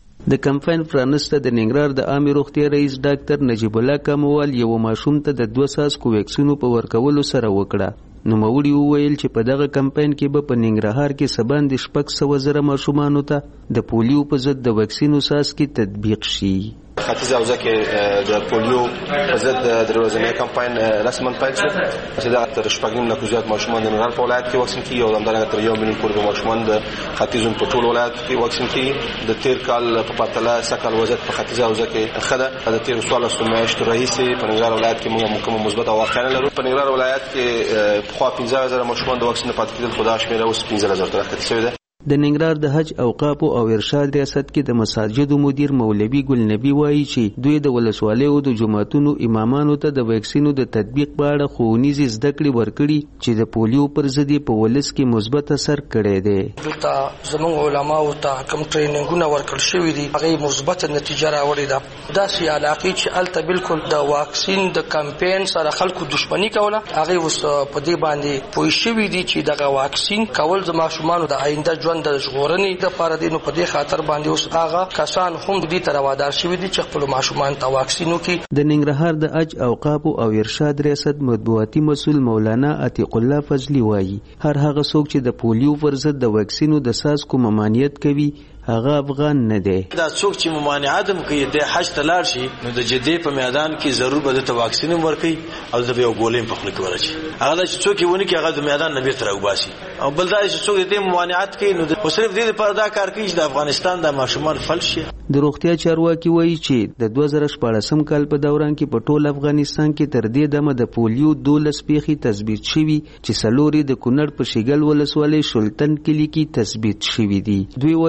د کمپاین پرانسته د ننګرهار د عامه روغتیا رئیس ډاکټر نجیب الله کموال یو ماشوم ته د 2 څاڅکو واکسینو په ورکولو سره وکړه. نو موري وویل چې په دغه کمپاین کې به په ننګرهار کې سبان د 600,000 ماشومانو ته د پولیو په ضد د واکسینو څاڅکي تطبیق شي. ختیځ حوزه کې د پولیو په ضد د ورځنی کمپاین رسماً پیل شو چې دا تر 6.5 لک زیات ماشومان د ننګرهار په ولایت کې واکسین کیږي او همدارنګه تر 1 میلیون پورې ماشومان د ختیځ په ټول ولایت کې واکسین کیږي. د تیر کال په پرتله سکهال وضعیت په ختیځ حوزه کې خده د تیر 16 میاشتو رئیس په ننګرهار ولایت کې موږ کوم مثبت واقعا لرو. په ننګرهار ولایت کې په خوا 15,000 ماشومان د واکسین پاتې کېدل خدا شمیره اوس 15,000 ته راکته شوی ده. د ننګرهار د حج اوقاف او ارشاد ریاست کې د مساجدو مدیر مولوي ګل نبی وایي چې دوی د ولسوالیو د جماعتونو امامانو ته د واکسینو د تطبیق په اړه ښوونیزې زده کړې ورکړي چې د پولیو پر ضد په ولس کې مثبت اثر کړی دی. دلته زموږ علماو ته کوم ټریننګونه ورکړل شوي دي هغه مثبت نتیجه راوړې ده. داسې علاقې چې الته بالکل د واکسین د کمپاین سره خلکو دښمنی کوله هغه اوس په دې باندې پوه شوي دي چې دغه واکسین کول د ماشومانو د آینده ژوند د ژغورنې لپاره دی. نو په دې خاطر باندې اوس هغه کسان هم دې ته روادار شوي دي چې خپل ماشومان ته واکسین وکړي. د ننګرهار د حج اوقاف او ارشاد ریاست مطبوعاتي مسؤل مولانا عتیق الله فضلی وایي هر هغه څوک چې د پولیو پر ضد د واکسینو د څاڅکو ممانعت کوي هغه افغان نه دی. دا څوک چې ممانعت کوي د حج ته لاړ شي نو د جدې په میدان کې ضرور به د واکسین ورکړي او د یو ګولې په خپل کې ورچي. هغه چې څوک ونه کې هغه د میدان نه بیرته راوباسي او بل دا چې څوک دې ممانعت کوي نو د صرف دې لپاره دا کار کوي چې د افغانستان د ماشومان فلج شي. د روغتیا چارواکي وایي چې د 2014 کال په دوران کې په ټول افغانستان کې تر دې دمه د پولیو 12 پیښې تثبیت شوي چې 4 د کونړ په شیګل ولسوالۍ شلتن کلی کې تثبیت شوي دي. دوی وایي چې په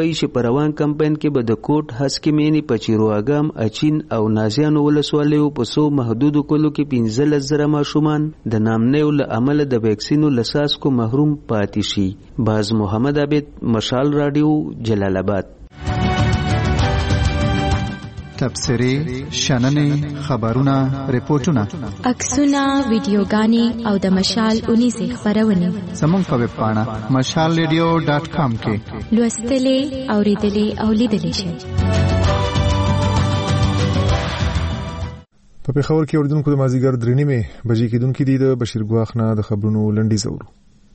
روان کمپاین کې به د کوټ هسکې مینې پچیرواګام اچین او نازیانو ولسوالیو په څو محدودو کلو کې 15,000 ماشومان د نامنیو له امله د ویکسینو له څاڅکو محروم پاتې شي. باز محمد عابد، مشال رادیو، جلال آباد. تبصرې، شننې، خبرونه، ریپورتونه، عکسونه، ویډیوګانې او د مشال اونیزې خپرونې زموږ په ویب پاڼه mashalradio.com کې لوستلې، اوریدلې او لیدلې شئ. په پېښور کې اوریدونکو د مازیګر 3:30 بجې کېدونکې دي د بشیر ګواخ نه د خبرونو لنډیز اورو.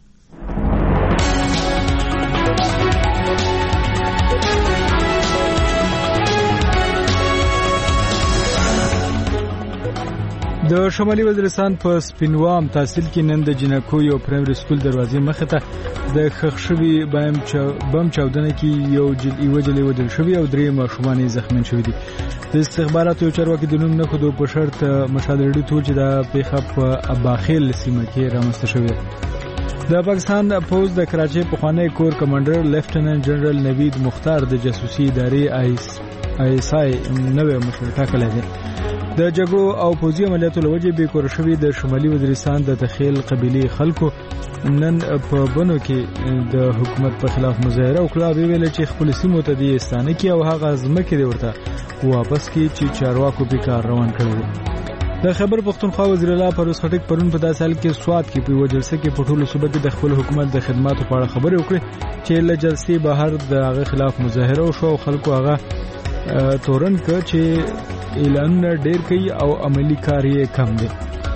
د شمالي وزیرستان په سپینوام تحصیل کې نن د جنکو یو پرایمري سکول دروازې مخې ته د ښخ شوي بم چاودنه کې یو جلۍ وژل شوې او 3 ماشومان زخمیان شوي دي. د استخباراتو یو چارواکي د نوم نه ښودو په شرط مشال رډي ته چې دا پیښه په اباخیل سیمه کې رامنځته شوې. د پاکستان پوز د کراچۍ پخوانی کور کمانډر لیفټیننټ جنرال نوید مختار د جاسوسي ادارې ISI نوې مشر ټاکلی دی. د جګړو او پوځي عملیاتو له وجې بې کوره شوي د شمالي وزیرستان د تخیل قبیلې خلکو نن په بنو کې د حکومت په خلاف مظاهره وکړه. ویل چې خپل سیمو ته د ستانه کې او هغه ځمکې دی ورته واپس کې چې چارواکو په کار روان کړی. د خیبر پختونخوا وزیر اعلی پرویز خټک پرون په داسې حال کې سوات کې په جلسه کې په ټولو صوبو کې د خپل حکومت د خدماتو په اړه خبرې وکړې چې له جلسې بهر د هغه خلاف مظاهره وشو او خلکو هغه تورن ک چې اعلان ډیر کوي او عملی کار یې کم دی.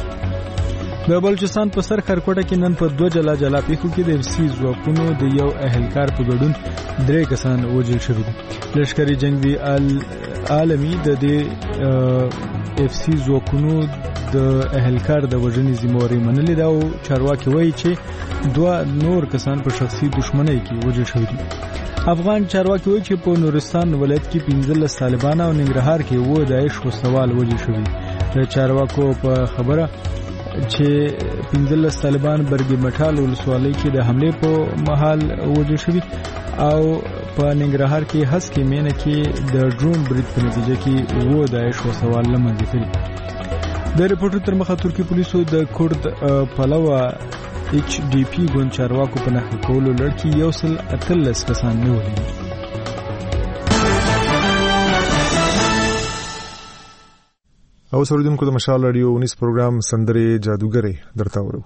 د بلوچستان په سر خرکوټه کې نن په 2 جلا پیښو کې د FC ځواکونو د یو اهلکار په ګډون 3 کسان وژل شوي دي. لشکري جنگي عالمي د دې FC ځواکونو د اهلکار د وژنې ذمہواری منلې ده او چارواکي وایي چې 2 نور کسان په شخصي دښمنۍ کې وژل شوي دي. افغان چارواکي وایي چې په نورستان ولایت کې 15 طالبان او ننګرهار کې 9 داعش وسوال وژل شوي. د چارواکو په خبره چې 15 طالبان برګي مټال ولسوالۍ کې د حمله په محل وژل شوي او په ننګرهار کې هسکې مینه کې د ډرون برید په نتیجه کې 9 داعش وسوال لمنځه کړي. د ریپورټ تر مخه ترکی پولیسو د کورد پلوه HDP ګوند چارواکو په نښه کولو لړ کې 113 کسان نیولي دي. او اوریدونکو د مشال رادیو 19 پروګرام سندرې جادوګرې درته ورو.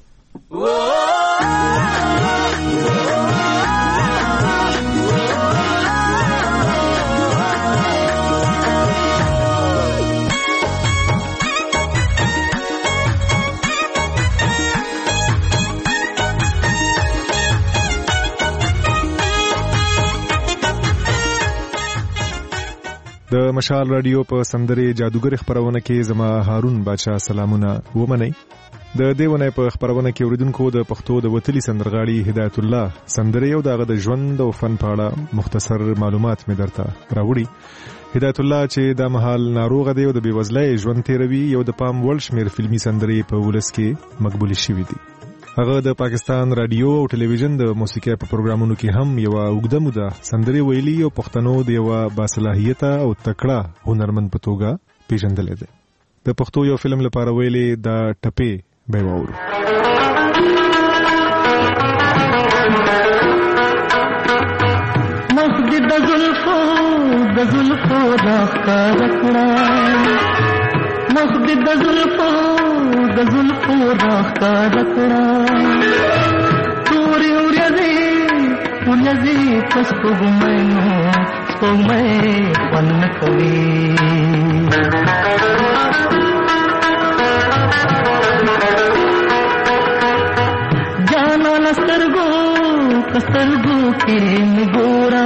د مشال رادیو په سندرې جادوګر خبرونه کې زما هارون بادشاہ سلامونه ومنئ. د دیونه په خبرونه کې اوریدونکو د پښتو د وتلی سندرغاړي هدایت الله سندرې او دغه د ژوند او فن په اړه مختصر معلومات مې درته راوړي. هدایت الله چې د محل ناروغ دی او د بیوزلۍ ژوند تیروي یو د پام وړ شمیر فلمي سندرې په ولس کې مقبول شوي دي. هغه د پاکستان رادیو او ټلویزیون د موسیقي په پروګرامونو کې هم یو اوږده موده سندرې ویلي او پښتنو د یو باصلاحیته او تکړه هنرمند په توګه پیژندل دي. د پښتو یو فلم لپاره ویلي دا ټپې به وورو. مسجد د زلفو راخکار کړه مسجد د زلفو راخکار کړه توري ورځي پس سپوږمۍ فن کوي جانا نسترګو کې نګورا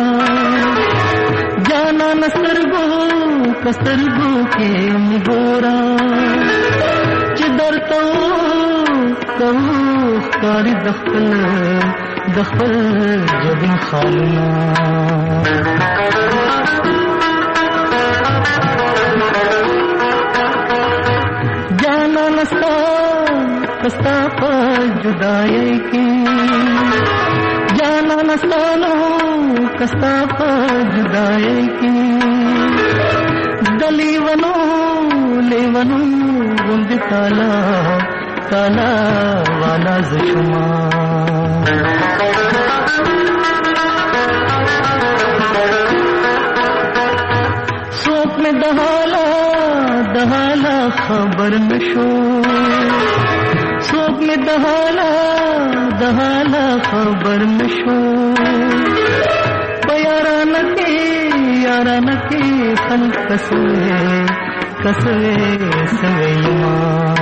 جانا نسترګو کې نګورا چې درته کوو ښکاري د خپل جبین خالونه جانا نستا په جدایۍ کې جانا نستانو कस्ता जुदाई की दलीवनो लेवनो गुंद ताला ताला वाला जुमा सोप में दहाला दहाला खबर नशो सोप में दहाला दहाला खबर नशो यारान के फल कसवे कसवे सवेमा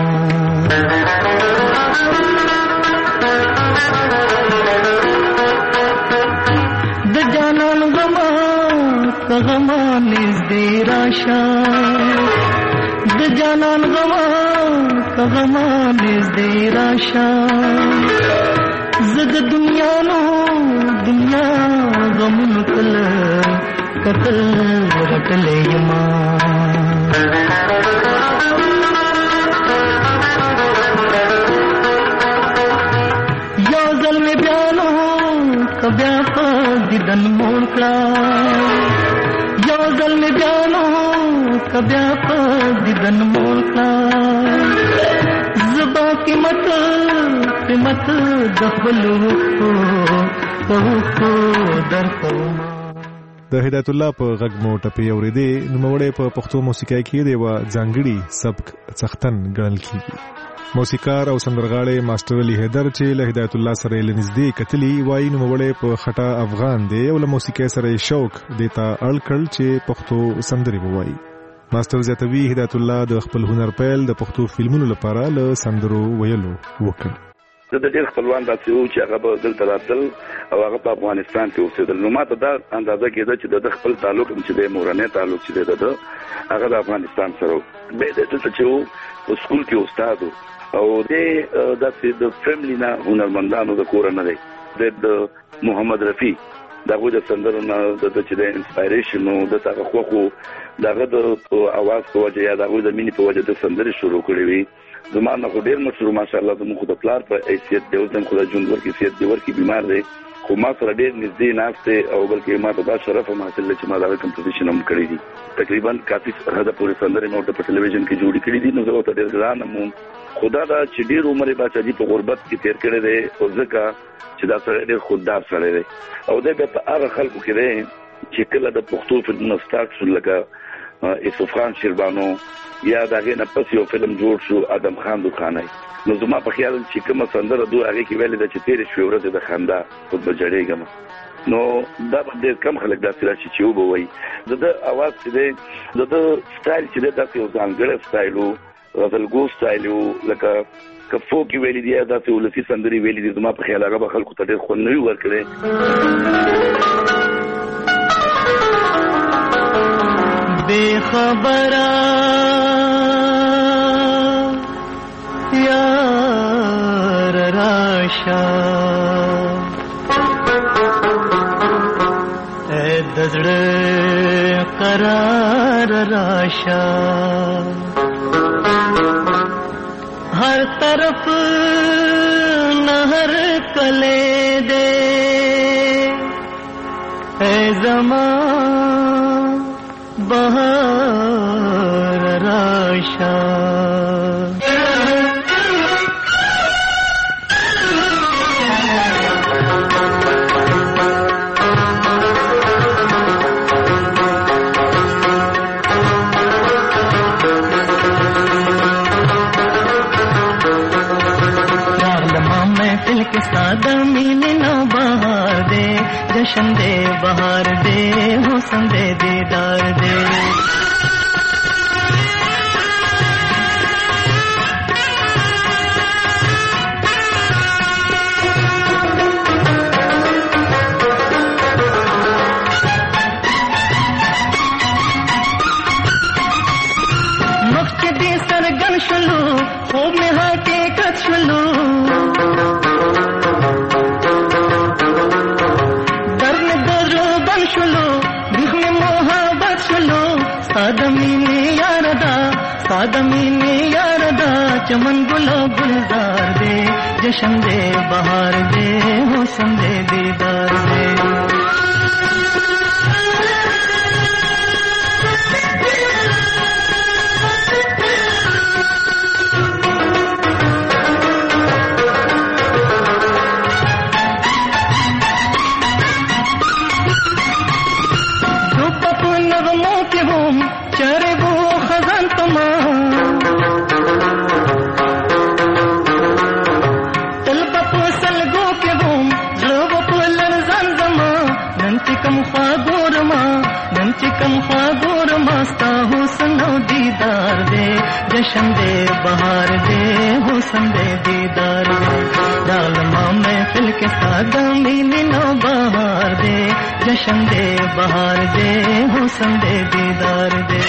द जानन गमा कगमा निज़दे राशा द जानन गमा कगमा निज़दे राशा जद दुनिया नो दुनिया गमन कल कतल रटले यमा या जल में ब्यानो कब्या का दिदन मोड़का या जल में ब्यानो कब्या का दिदन मोड़का ज़ुबा की मत दखलू को दर को د هدایت الله په غږ مو ټپې اورېدې نوموړی په پښتو موسیقۍ کې د یوه ځانګړي سبک څښتن ګڼل کېږي. موسیقار او سندرغاړی ماسټر علي حیدر چې له هدایت الله سره یې له نږدې کتلي وایي نوموړی په خټه افغان دی او له موسیقۍ سره یې شوق دې ته اړ کړ چې پښتو سندرې ووایي. ماسټر زیاتوي هدایت الله د خپل هنر پیل د پښتو فلمونو لپاره له سندرو ویلو وکړ. د ډېر خپلوان داسې وو چې هغه به دلته راتل او هغه په افغانستان کې اوسېدل. نو ما ته دا اندازه کېده چې د خپل تعلق چې د مورنۍ تعلق چې دی د هغه د افغانستان سره به دلته چې وو په سکول کې استاد او داسې د فیملی نه هنرمندانو د کور نه دی د محمد رفیع دغه د سندرو نه د چې د انسپایریشن او د هغه خوخو دغه د اواز په وجه یا دغه د مینې په وجه د سندرې شروع کړې وي. زمانه خو ډیر مشهور ماشاءالله زموږ د پلار په حیثیت دی او زم خدای جون ورکی حیثیت دی ورکی بیمار دی خو ما سره ډیر نږدې ناشته او بلکې ما ته دا شرف هم حاصل چې ما دا کمپوزیشن هم کړی دی. تقریبا کافي حدا پورې سندرې مو په ټلویزیون کې جوړې کړې دي. نو زه ته ډیر ګران هم خدا دا چې ډیر عمر بچی په غربت کې تیر کړی دی او ځکه چې دا سره ډیر خوددار سره دی او دا په هغه خلکو کې دی چې کله د پښتو فلم سٹارټ شو لکه یوسف خان شیربانو یا دغه نه پس یو فلم جوړ شو ادم خان دوخانای. نو زما په خیال چې کومه سندره دوه هغه کې ویل د چې تیر شو ورځ د خندا په بجړېګم. نو دا د کم خلک داسې راشي چې وبوي د اواز چې د سټایل چې د تاسو ځانګړی سټایلو غزلګو سټایلو لکه کفو کې ویل دي دا څه ولسی سندري ویل دي. زما په خیال هغه خلکو ته ډېر خونوي ورکړي. بے خبرا یار راشا اے دزڑ قرار راشا ہر طرف نہر کلے دے اے زمان بہار راشا سادہ مینا بہار دے جشن دے بہار دے حسن دے دیدار دے مخچدی سرگن شلو خوب میں حقیقت شلو सादमी यारदा चमन गुलो गुलजार दे जशन दे बहार दे हुस्न दे दीदार दे चिकन ख्वाबोर मास्ता हुस्न दीदार दे जश्न दे बहार दे हुस्न दे दीदार दे डालमा महफिल के सादा मिली नो बहार दे जश्न दे बहार दे हुस्न दे दीदार दे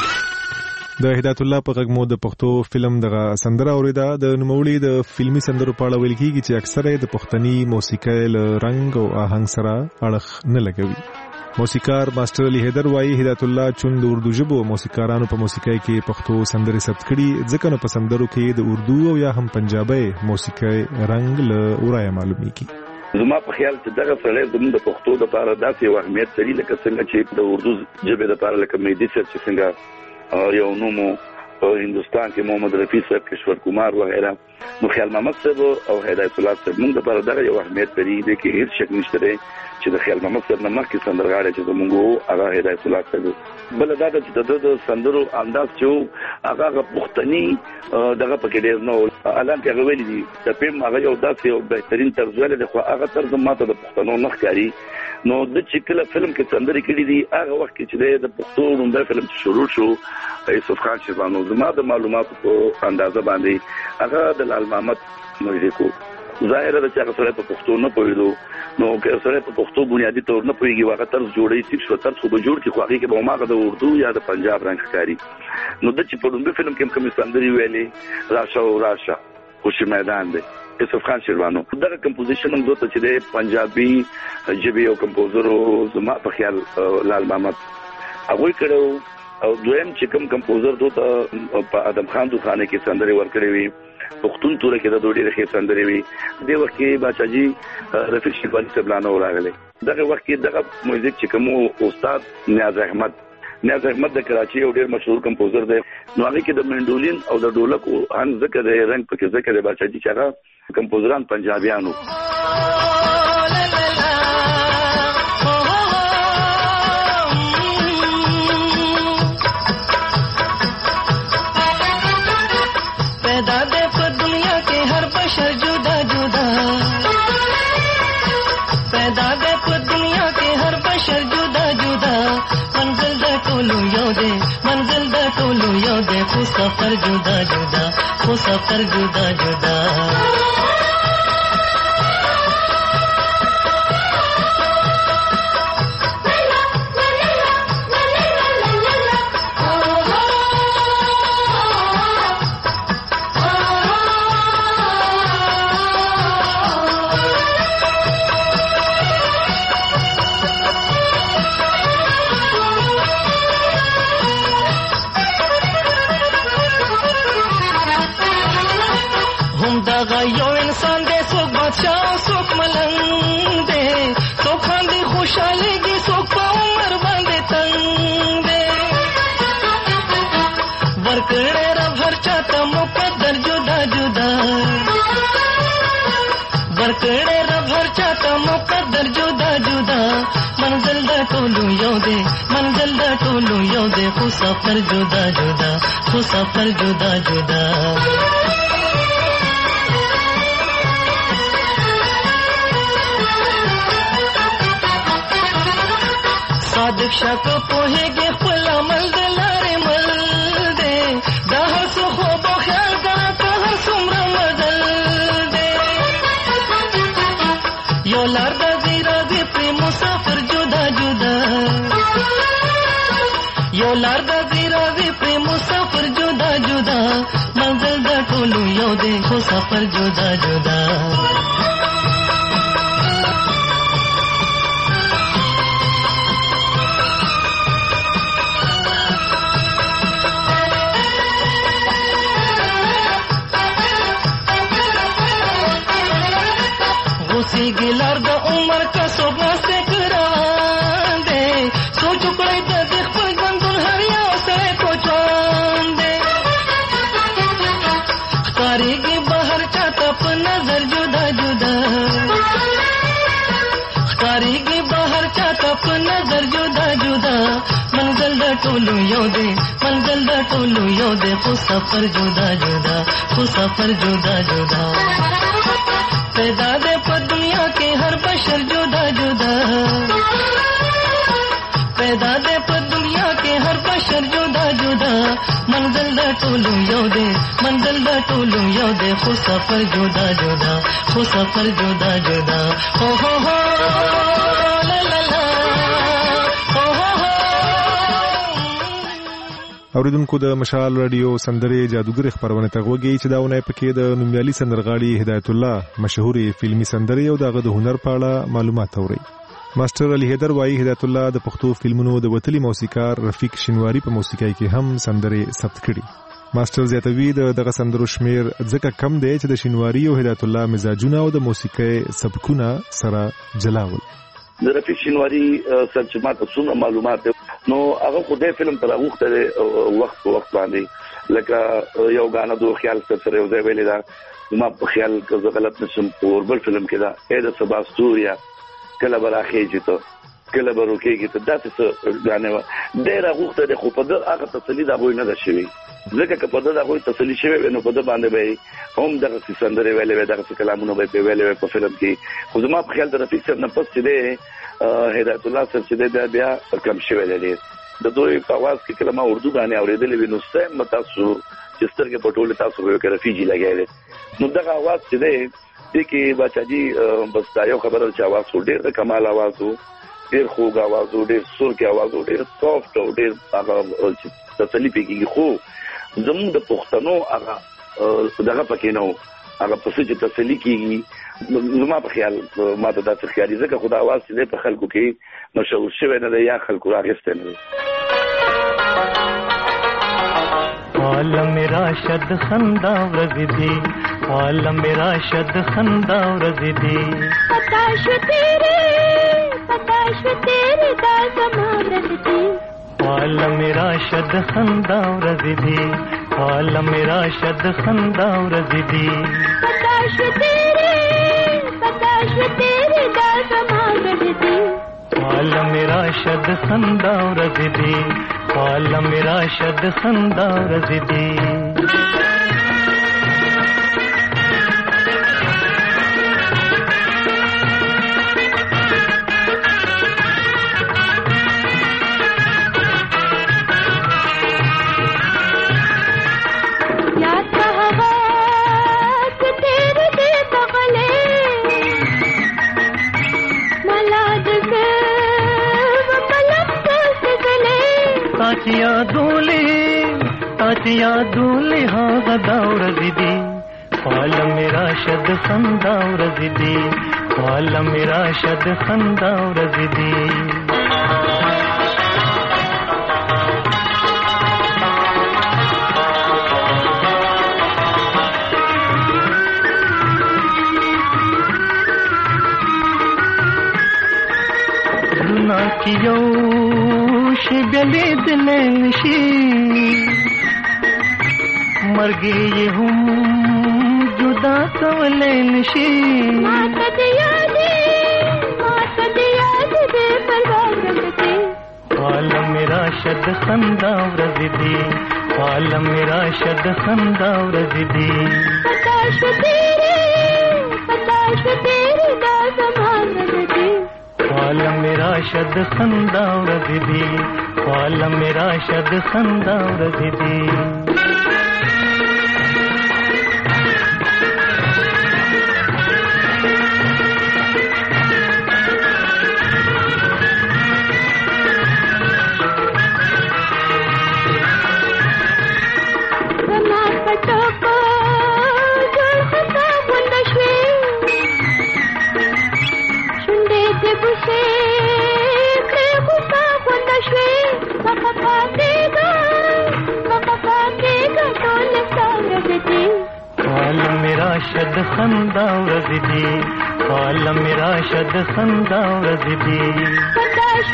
د هدایت الله په غږ مو د پښتو فلم دغه سندره اوریدا د نوموړي د فلمي سندرو په اړه ویل کیږي چې اکثره د پښتني موسیقۍ له رنگ او آهنګ سره اړخ نه لګوي. موسیقار ماستر علي حیدر وايي هدایت الله چون د اردو ژبو موسیقارانو په موسیقۍ کې پښتو سندرې ثبت کړي ځکه نو په سندرو کې د اردو او یا هم پنجابي موسیقۍ رنگ له اورای معلومیږي. زما په خیال چې دغه سره زموږ د پښتو لپاره داسې یو اهمیت لري لکه څنګه چې د اردو ژبې لپاره لکه مهدي صاحب چې څنګه یو نومو هندوستان کې محمد رفیع صاحب کشور کمار وغیرہ نو خیال محمد صاحب او هدایت الله صاحب موږ لپاره دغه یو اهمیت لري د کې هیڅ شک نشته چې د خیال محمد صاحب نمک کې سندرغاړي چې موږ هغه هدایت الله صاحب بل دا چې د سندرو انداز چې هغه پښتني دغه پکې ډیر نو اعلان کې غوړي دي د پم هغه یو داسې یو بهترین طرز ولې د خو هغه طرز ماته د پښتنو نخ کاری نو د چکله فلم کې سندري کړي دي هغه وخت کې چې د پښتو نومده فلم شروع شو یوسف خان شیبانو زما د معلوماتو په اندازه باندې هغه د لال محمد موزیکو ظاهر ده چې هغه سره په پښتو نه پوهیدو نو که سره په پښتو بنیادی تور نه پوهیږي هغه طرز جوړي چې څه طرز خو به جوړ کی خو هغه کې به ماغه د اردو یا د پنجاب رنگ ښکاری نو د چې په لومبي فلم کې کوم سندري ویلي راشه خوشی میدان دی یوسف خان شیروانو دغه کمپوزیشن هم دوته چې د پنجابي جبي او کمپوزر زما په خیال لال محمد هغه کړو او دویم چې کوم کمپوزر دوته په ادم خان دوخانه کې سندري ورکړې وي پښتون توره کې د دوړي رخي سندري وي د وخت کې بچاجي رفیق شیبانی سبلانو راغله دغه وخت کې دغه موزیک چې کوم استاد نیاز احمد د کراچي یو ډیر مشهور کمپوزر دی نو هغه کې د منډولین او د ډولک ان ذکر د رنگ پکې ذکر د بچاجي چې هغه کمپوزران پنجابیانو पैदा दे पर दुनिया के हर बशर जुदा जुदा पैदा दे पर दुनिया के हर बशर जुदा जुदा मंजिल दा टोलू योदे खो सफर जुदा जुदा यो इंसान दे सुख बादशाह सुख मलंग दे तो खांदे खुशहाली की सुख पा उमर बांधे तंग दे वर्कड़े रब हर चाहता मुकद्दर जुदा जुदा वर्कड़े रब हर चाहता मुकद्दर जुदा जुदा मंजिल दा टोलू यो दे खो सफर जुदा जुदा सादिक शक पोहेगे खपल अमल दलारे मल दे दहर सो खूब ख्याल करा तो हर सुमर मदल दे यो लारदा जीरा भी प्रेम मुसाफिर जुदा जुदा यो लारदा जीरा भी प्रेम मुसाफिर जुदा जुदा मंजिल दा टोलू यो दे खो सफर जुदा जुदा गिलार द उमर का सोबा से करान दे सोच पड़े द देख पर गंदुल हरिया से को चांद दे तारीगी बाहर चाहता पर नजर जुदा जुदा तारीगी बाहर चाहता पर नजर जुदा जुदा मंजिल द टोलू यो दे खो सफर जुदा जुदा पैदा दे पर दुनिया के हर बशर जुदा जुदा पैदा दे पर दुनिया के हर बशर जुदा जुदा मंजिल दा टोलू यो दे मंजिल दा टोलू यो दे खो सफर जुदा जुदा खो सफर जुदा जुदा हो ला ला ला اوریدونکو د مشال رادیو سندرې جادوګر خبرونه ته وګورئ چې داونه پکې د نومیالي سندرغاړي هدایت الله مشهوري فلمي سندرې او دغه د هنر په اړه معلومات اوري. ماستر علي حیدر وايي هدایت الله د پښتو فلمونو د وتلي موسیقار رفیق شینواری په موسیقۍ کې هم سندرې ثبت کړي. ماستر زیاتوي دغه سندرو شمیر ځکه کم دی چې د شینواری او هدایت الله مزاجونه او د موسیقۍ سبکونه سره جلاول. د رفیق شینواری سرچمات څونه معلومات نو هغه خو د فلم تر وخت وخت باندې لکه یو غاڼه دوه خیال سره یو ځای ویل دا ما په خیال کې غلط نشم اوربل فلم کې دا اې د سباستوریا کله براخیږي ته کله بروکیږي ته داسې غاڼه ډېر وخت د خو په دغه تسلی دا وای نه ده شوی ځکه چې په دغه تسلی شوی نو په دغه باندې به هم دغه سندره ویلې دغه کلامونه به ویلې په فلم کې خو زما په خیال د رفیق سره نه پس چې هدایت الله سره چې دا بیا کم شوی دی د دوی په आवाज کې کلمه اردو باندې اورېدلې وینو سم تاسو چې سترګې په ټوله تاسو به کې رفیجی لګایله نو دغه आवाज چې دی کې بچاجي بس دا یو خبره چې आवाज ډېر د کمال आवाज ډېر خوږ आवाज ډېر سور کې आवाज ډېر سافټ او ډېر هغه تسلی پیږي خو زموږ د پښتنو هغه دغه پکې نو هغه په څه چې تسلی کیږي زما په خیال ما ته دا څه ښکاري ځکه خو دا आवाज چې په خلکو کې مشهور شوی نه دی یا خلکو راغسته نه دی. عالم راشد خندا ورزدي عالم راشد خندا ورزدي پتاش تیرے دا زمانہ دی عالم راشد خندا ورزدي عالم راشد خندا ورزدي پتاش تیرے دا زمانہ دی عالم راشد خندا ورزدي عالم راشد خندا ورزدي یادولی ها غدا ورزدي عالم راشد خندا ورزدي عالم راشد خندا ورزدي زنا کیو شی بلی دلنشی مرګي هم جدا کولې نشي ماته دې پرواز نکړي عالم راشد خندا ورزدي عالم راشد خندا ورزدي پتاش تیرے دا زمانہ دی عالم راشد خندا ورزدي عالم راشد خندا ورزدي راشد خندا ورزدي عالم راشد خندا ورزدي پتاش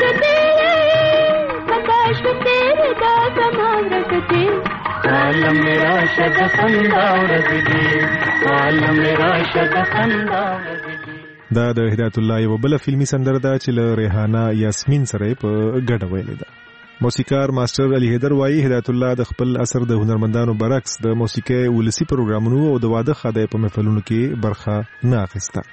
تیرے دا زمانہ ورزدي عالم راشد خندا ورزدي عالم راشد خندا ورزدي. دا د هدایت الله یو بل فلمي سندره ده چې له ریحانه یاسمین سره په ګډه ویلې ده. موسیقار ماستر علي حیدر وايي هدایت الله د خپل اثر د هنرمندانو برعکس د موسیقي ولسی پروګرامونو او د واده خدای په محفلونو کې برخه نه اخیسته.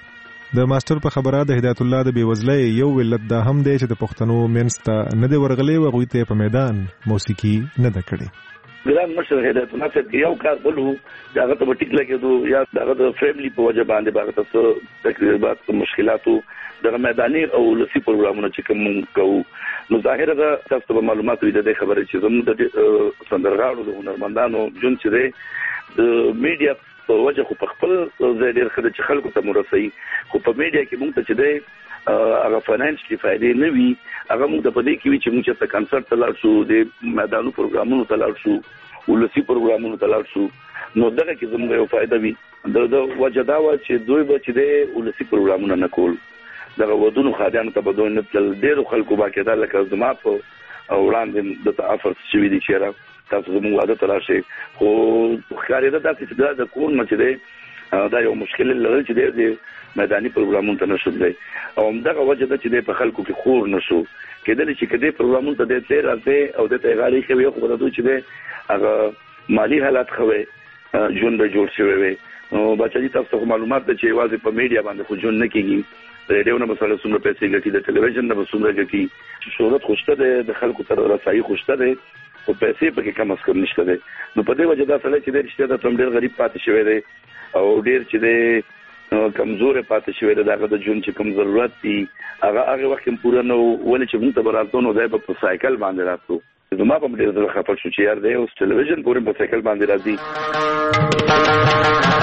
د ماستر په خبره د هدایت الله د بیوزلۍ یو ولت دا هم دی چې د پښتنو منسته نه دی ورغلي او غوي ته په میدان موسیقي نه ده کړې. ګران مشر هدایت الله چې یو کار بلو داغه ته ټیک لګېدو یا داغه د فیملی په وجه باندې باغ تاسو تقریبات مشکلاتو د میداني او لسی پروګرامونه چې کوم کوو نو ظاهره ده تاسو ته معلومات وي د خبرې چې زموږ د سندرغاړو د هنرمندانو جون چې دی د میډیا په وجه خو په خپل ځای ډېر ښه چې خلکو ته مرسي خو په میډیا کې موږ ته چې دی هغه فاینانشلي فائدې نه وي هغه موږ ته په دې کې وي چې موږ چې کنسرت ته لاړ شو د میدانو پروګرامونو ته لاړ شو ولسی پروګرامونو ته لاړ شو نو دغه کې زموږ یو فائدہ وي د وجه دا و چې دوی به چې دی ولسی پروګرامونه نه کول دغه ودونو خادیانو ته به دوی نه تل ډېرو خلکو با کېدل لکه زما په وړاندې د تعافر شوي دي چېرې تاسو زموږ واده ته راشئ خو ښکارېده داسې چې دا د کور نه چې دی دا یو مشکل لرل چې دی د میداني پروګرامونو ته نشو دی او همدغه وجه ده چې دی په خلکو کې خور نشو کېدلی چې که دی پروګرامونو ته دی تللی راځي او دی ته یې غاړې ښه وي خو به د دوی چې دی هغه مالي حالات ښه وی ژوند به جوړ شوی وی نو بچه تاسو ته معلومات ده چې یوازې په میډیا باندې خو ژوند نه کېږي ریډیو نه به سړی څومره پیسې ګټي د ټلویزیون نه به څومره ګټي شهرت خو شته دی د خلکو تر رسایي خو شته دی خو پیسې پکې کم از کم نشته دی نو په دې وجه دا سړی چې دی رښتیا ته هم ډېر غریب پاتې شوی دی او ډېر چې دی کمزورې پاتې شوی دی د هغه د ژوند چې کوم ضرورت دي هغه وخت هم پوره نه و ولې چې موږ ته به راتلو نو دی به په سایکل باندې راتلو زما به هم ډېر زړه خفه شو چې یار دی اوس ټلویزیون پورې په سایکل باندې راځي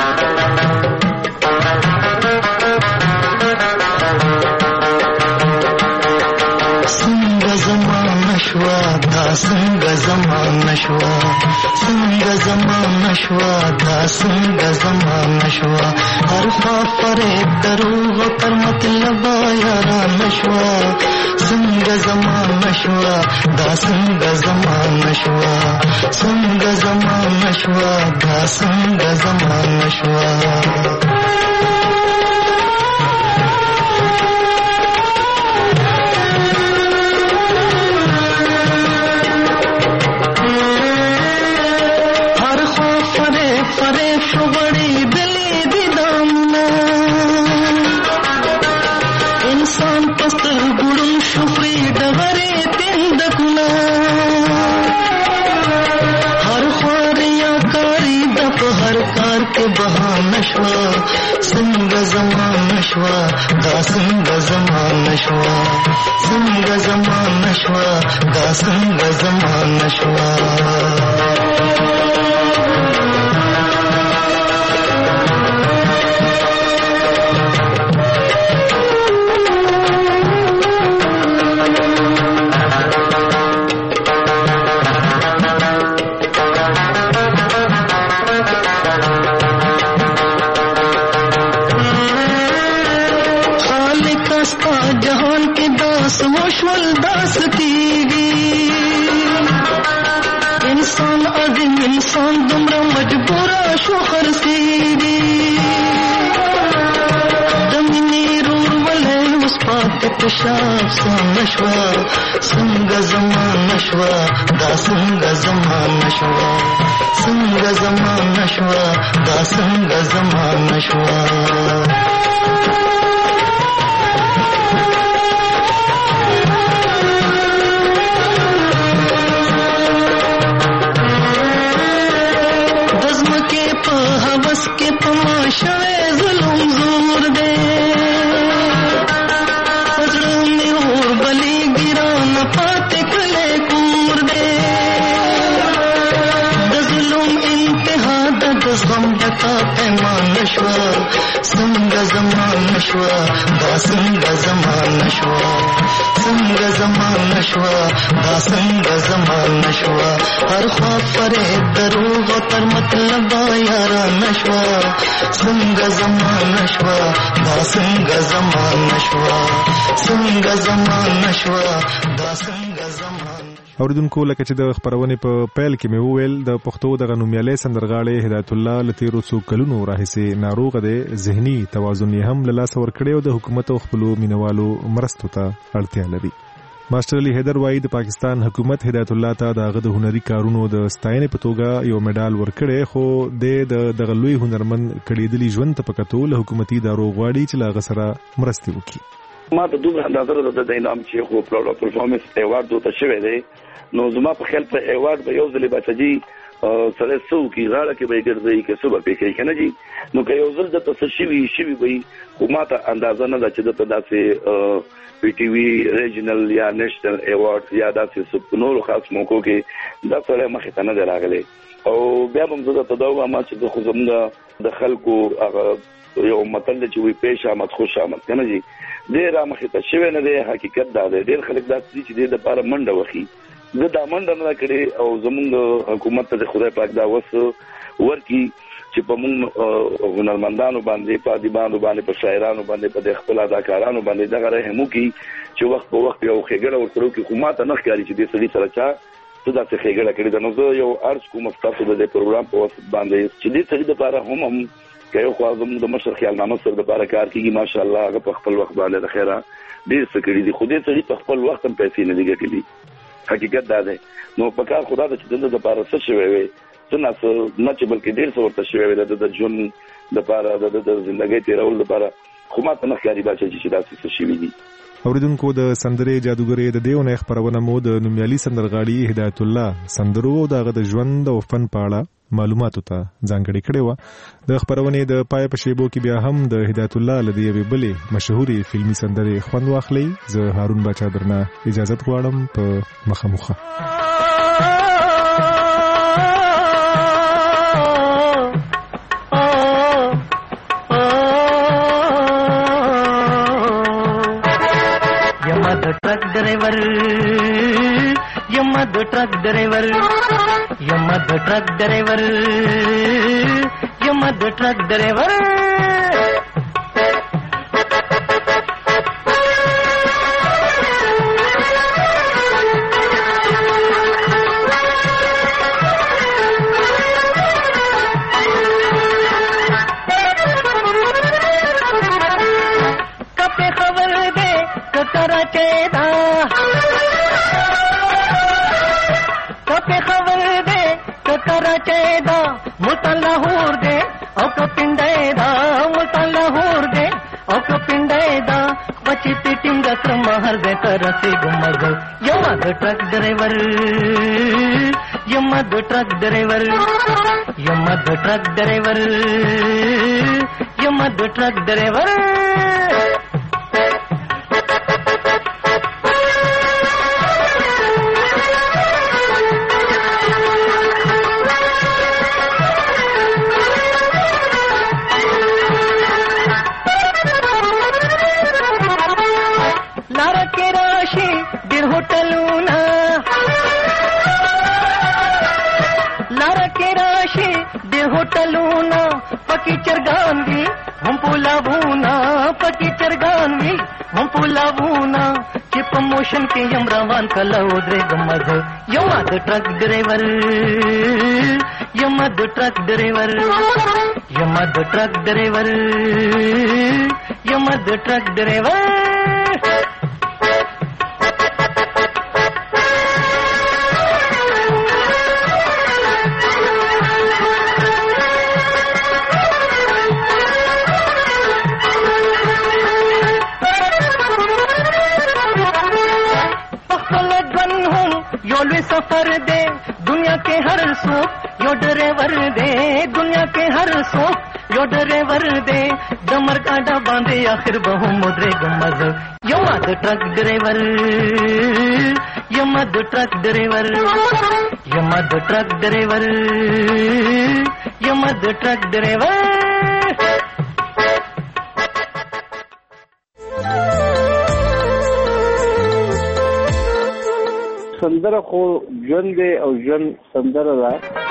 نشوا دا څنګه زمانه شوا څنګه زمانه شوا دا څنګه زمانه شوا هر خوا فریب دروغ پر مطلب یاران نشوا څنګه زمانه شوا دا څنګه زمانه شوا څنګه زمانه شوا دا څنګه زمانه شوا څنګه زمانه شوا دا څنګه زمانه شوا څنګه زمانه شوا دا څنګه زمانه شوا انسان دومره مجبوره شو خرڅېږي د مینې رورولۍ اوس پاتې په شا افسانه شوه څنګه زمانه شوه دا څنګه زمانه شوه څنګه زمانه شوه دا څنګه زمانه شوه شوی ظلم زور دے پزړه مې اور بلی ګران پاتې کله کور دے د ظلم انتها د غم ډکا پیمانه شوه څنګه زمانه شوه دا څنګه زمانه شوه څنګه زمانه شوه دا څنګه زمانه شوه هر خوا فریب دروغ تر مطلب یارانه شوه څنګه زمانه شوه دا څنګه زمانه شوه څنګه زمانه شوه دا څنګه زمانه اوریدونکو لکه چې د خبرونې په پیل کې مې وویل د پښتو د غنومیالي سندرغاړي هدایت الله لتیرو څو کلونو راهیسې ناروغ دی ذهني توازن یې هم له لاسه ورکړی او د حکومت او خپلو مینوالو مرستو ته اړتیا لري ماستر علي حیدر وایي د پاکستان حکومت هدایت الله ته د هغه د هنري کارونو د ستاینې په توګه یو میډال ورکړی، خو د دغه لوی هنرمند کړېدلي ژوند ته په کتو له حکومتي ادارو غواړي چې له هغه سره مرستې وکړي. ما ته دومره اندازه د انعام چې خو پرفارمنس ایوارډ ورته شوی دی، نو زما په خیال په ایوارډ به یو ځلې بچجي سره څو کې غاړه کې به ګرځي کې څه به کوي کنه جی، نو که یو ځل د تاسو شي وي خو ما ته اندازه نه ده چې د داسې پی ټي وی ریجنل یا نېشنل ایوارډ یا داسې سپنور خاص موکو کې دا سره مخې ته نه راغلي. او بیا هم زه ته دا وایم چې د خو زموږ د خلکو هغه یو متل چې وي پیش آمد خوش آمد کنه جی، ډېر مخې ته شوی نه دی. حقیقت دا دی ډېر خلک داسې چې د لپاره منډه وخی زه دا منډه نه کړې، او زموږ حکومت ته خدای پاک دا وس ورکی چې په موږ هنرمندانو باندې، په ادیبانو باندې، په شاعرانو باندې، په خپل اداکارانو باندې دغه رحم وکړي چې وخت په وخت یو ښېګړه ورسره وکړي. خو ما ته نه ښکاري چې دې سړي سره چا څه داسې ښېګړه کړې ده. نو زه یو عرض کوم ستاسو د دې پروګرام په واسطه باندې چې دې سړي دپاره هم که یو خوا زموږ د مشر خیالنامه سره دپاره کار کېږي، ماشاءالله هغه په خپل وخت باندې د خیره ډېر څه کړي دي، خو دې سړي په خپل وخت هم پیسې نه دي ګټلي. حقیقت دا دی. نو په کار خدا ده چې دلته دپاره څه شوی وي، څه نه چې بلکې ډېر څه ورته شوی وي د ژوند دپاره، د زندګۍ تېرولو دپاره، خو ما ته نه ښکاري باچه چې داسې څه شوي دي. اوریدونکو د سندرې جادوګرې د دې اونۍ خپرونه مو د نومیالي سندرغاړي هدایت الله سندرو او د هغه د ژوند او فن په اړه معلوماتو ته ځانګړې کړې وه. د خپرونې د پای په شیبو کې بیا هم د هدایت الله له دې یوې بلې مشهورې فلمي سندرې خوند واخلئ. زه هارون باچا درنه اجازت غواړم په مخه. यमद ट्रक ड्राइवर यमद ट्रक ड्राइवर यमद ट्रक ड्राइवर कपे खबर दे कतरा चेदा कपे खबर दे कतरा चेदा मुतल्लाहूर दे औ कपिंडेदा मुतल्लाहूर दे औ कपिंडेदा बची पिटिंग क्रम हर दे तरसे गुमग यमद ट्रक ड्राइवर यमद ट्रक ड्राइवर यमद ट्रक ड्राइवर यमद ट्रक ड्राइवर होटलूना पकी चरगानवी हम पुलावूना पकी चरगानवी हम पुलावूना कि प्रमोशन के यमरावान कलाउद्रे गमद यमद ट्रक ड्राइवर यमद ट्रक ड्राइवर यमद ट्रक ड्राइवर यमद ट्रक ड्राइवर सफर दे दुनिया के हर सूप यो ड्राइवर दे दुनिया के हर सूप यो ड्राइवर दे दमर काटा बांधे आखिर बहु मुद्रे गमज यमद ट्रक ड्राइवर यमद ट्रक ड्राइवर यमद ट्रक ड्राइवर यमद ट्रक ड्राइवर سندره خو ژوند دی او ژوند سندره ده،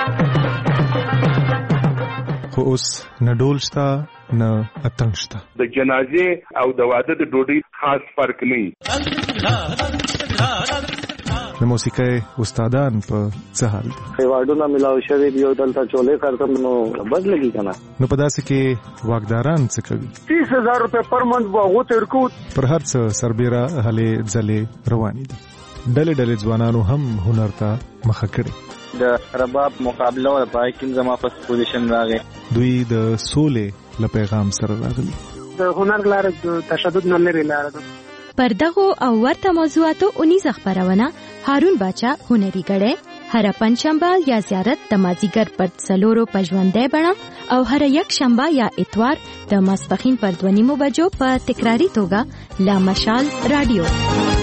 خو اوس نه ډول شته نه اتنګ شته. د جنازې او د واده د ډوډۍ خاص فرق نه د موسیقۍ استادان په څه حال دي؟ ایوارډونه ملاو شوی دی او دلته چولې کارته نو بد لګي کنه. نو په داسې کې واکداران څه کوي؟ 30000 روپے پر منث وغو ترکو پر هر څه سربېره هلې ځلې روانې دي. ډلې ځوانانو هم هنر ته مخه کړي. د رباب مقابله او پای کې زما فرست پوزیشن راغی. دوی د سولې له پیغام سره راغلي. د هنر لار د تشدد نه لري لار ده. پر دغه او ورته موضوعاتو 19 خبرونه هارون باچا هنري غړې هر پنځشنبه یا زیارت د مازیګر پر څلورو پژوندې بڼه او هر یک شنبه یا اتوار د ماسپخین پر 2:30 بجو په تکراری توګه لا مشال رادیو.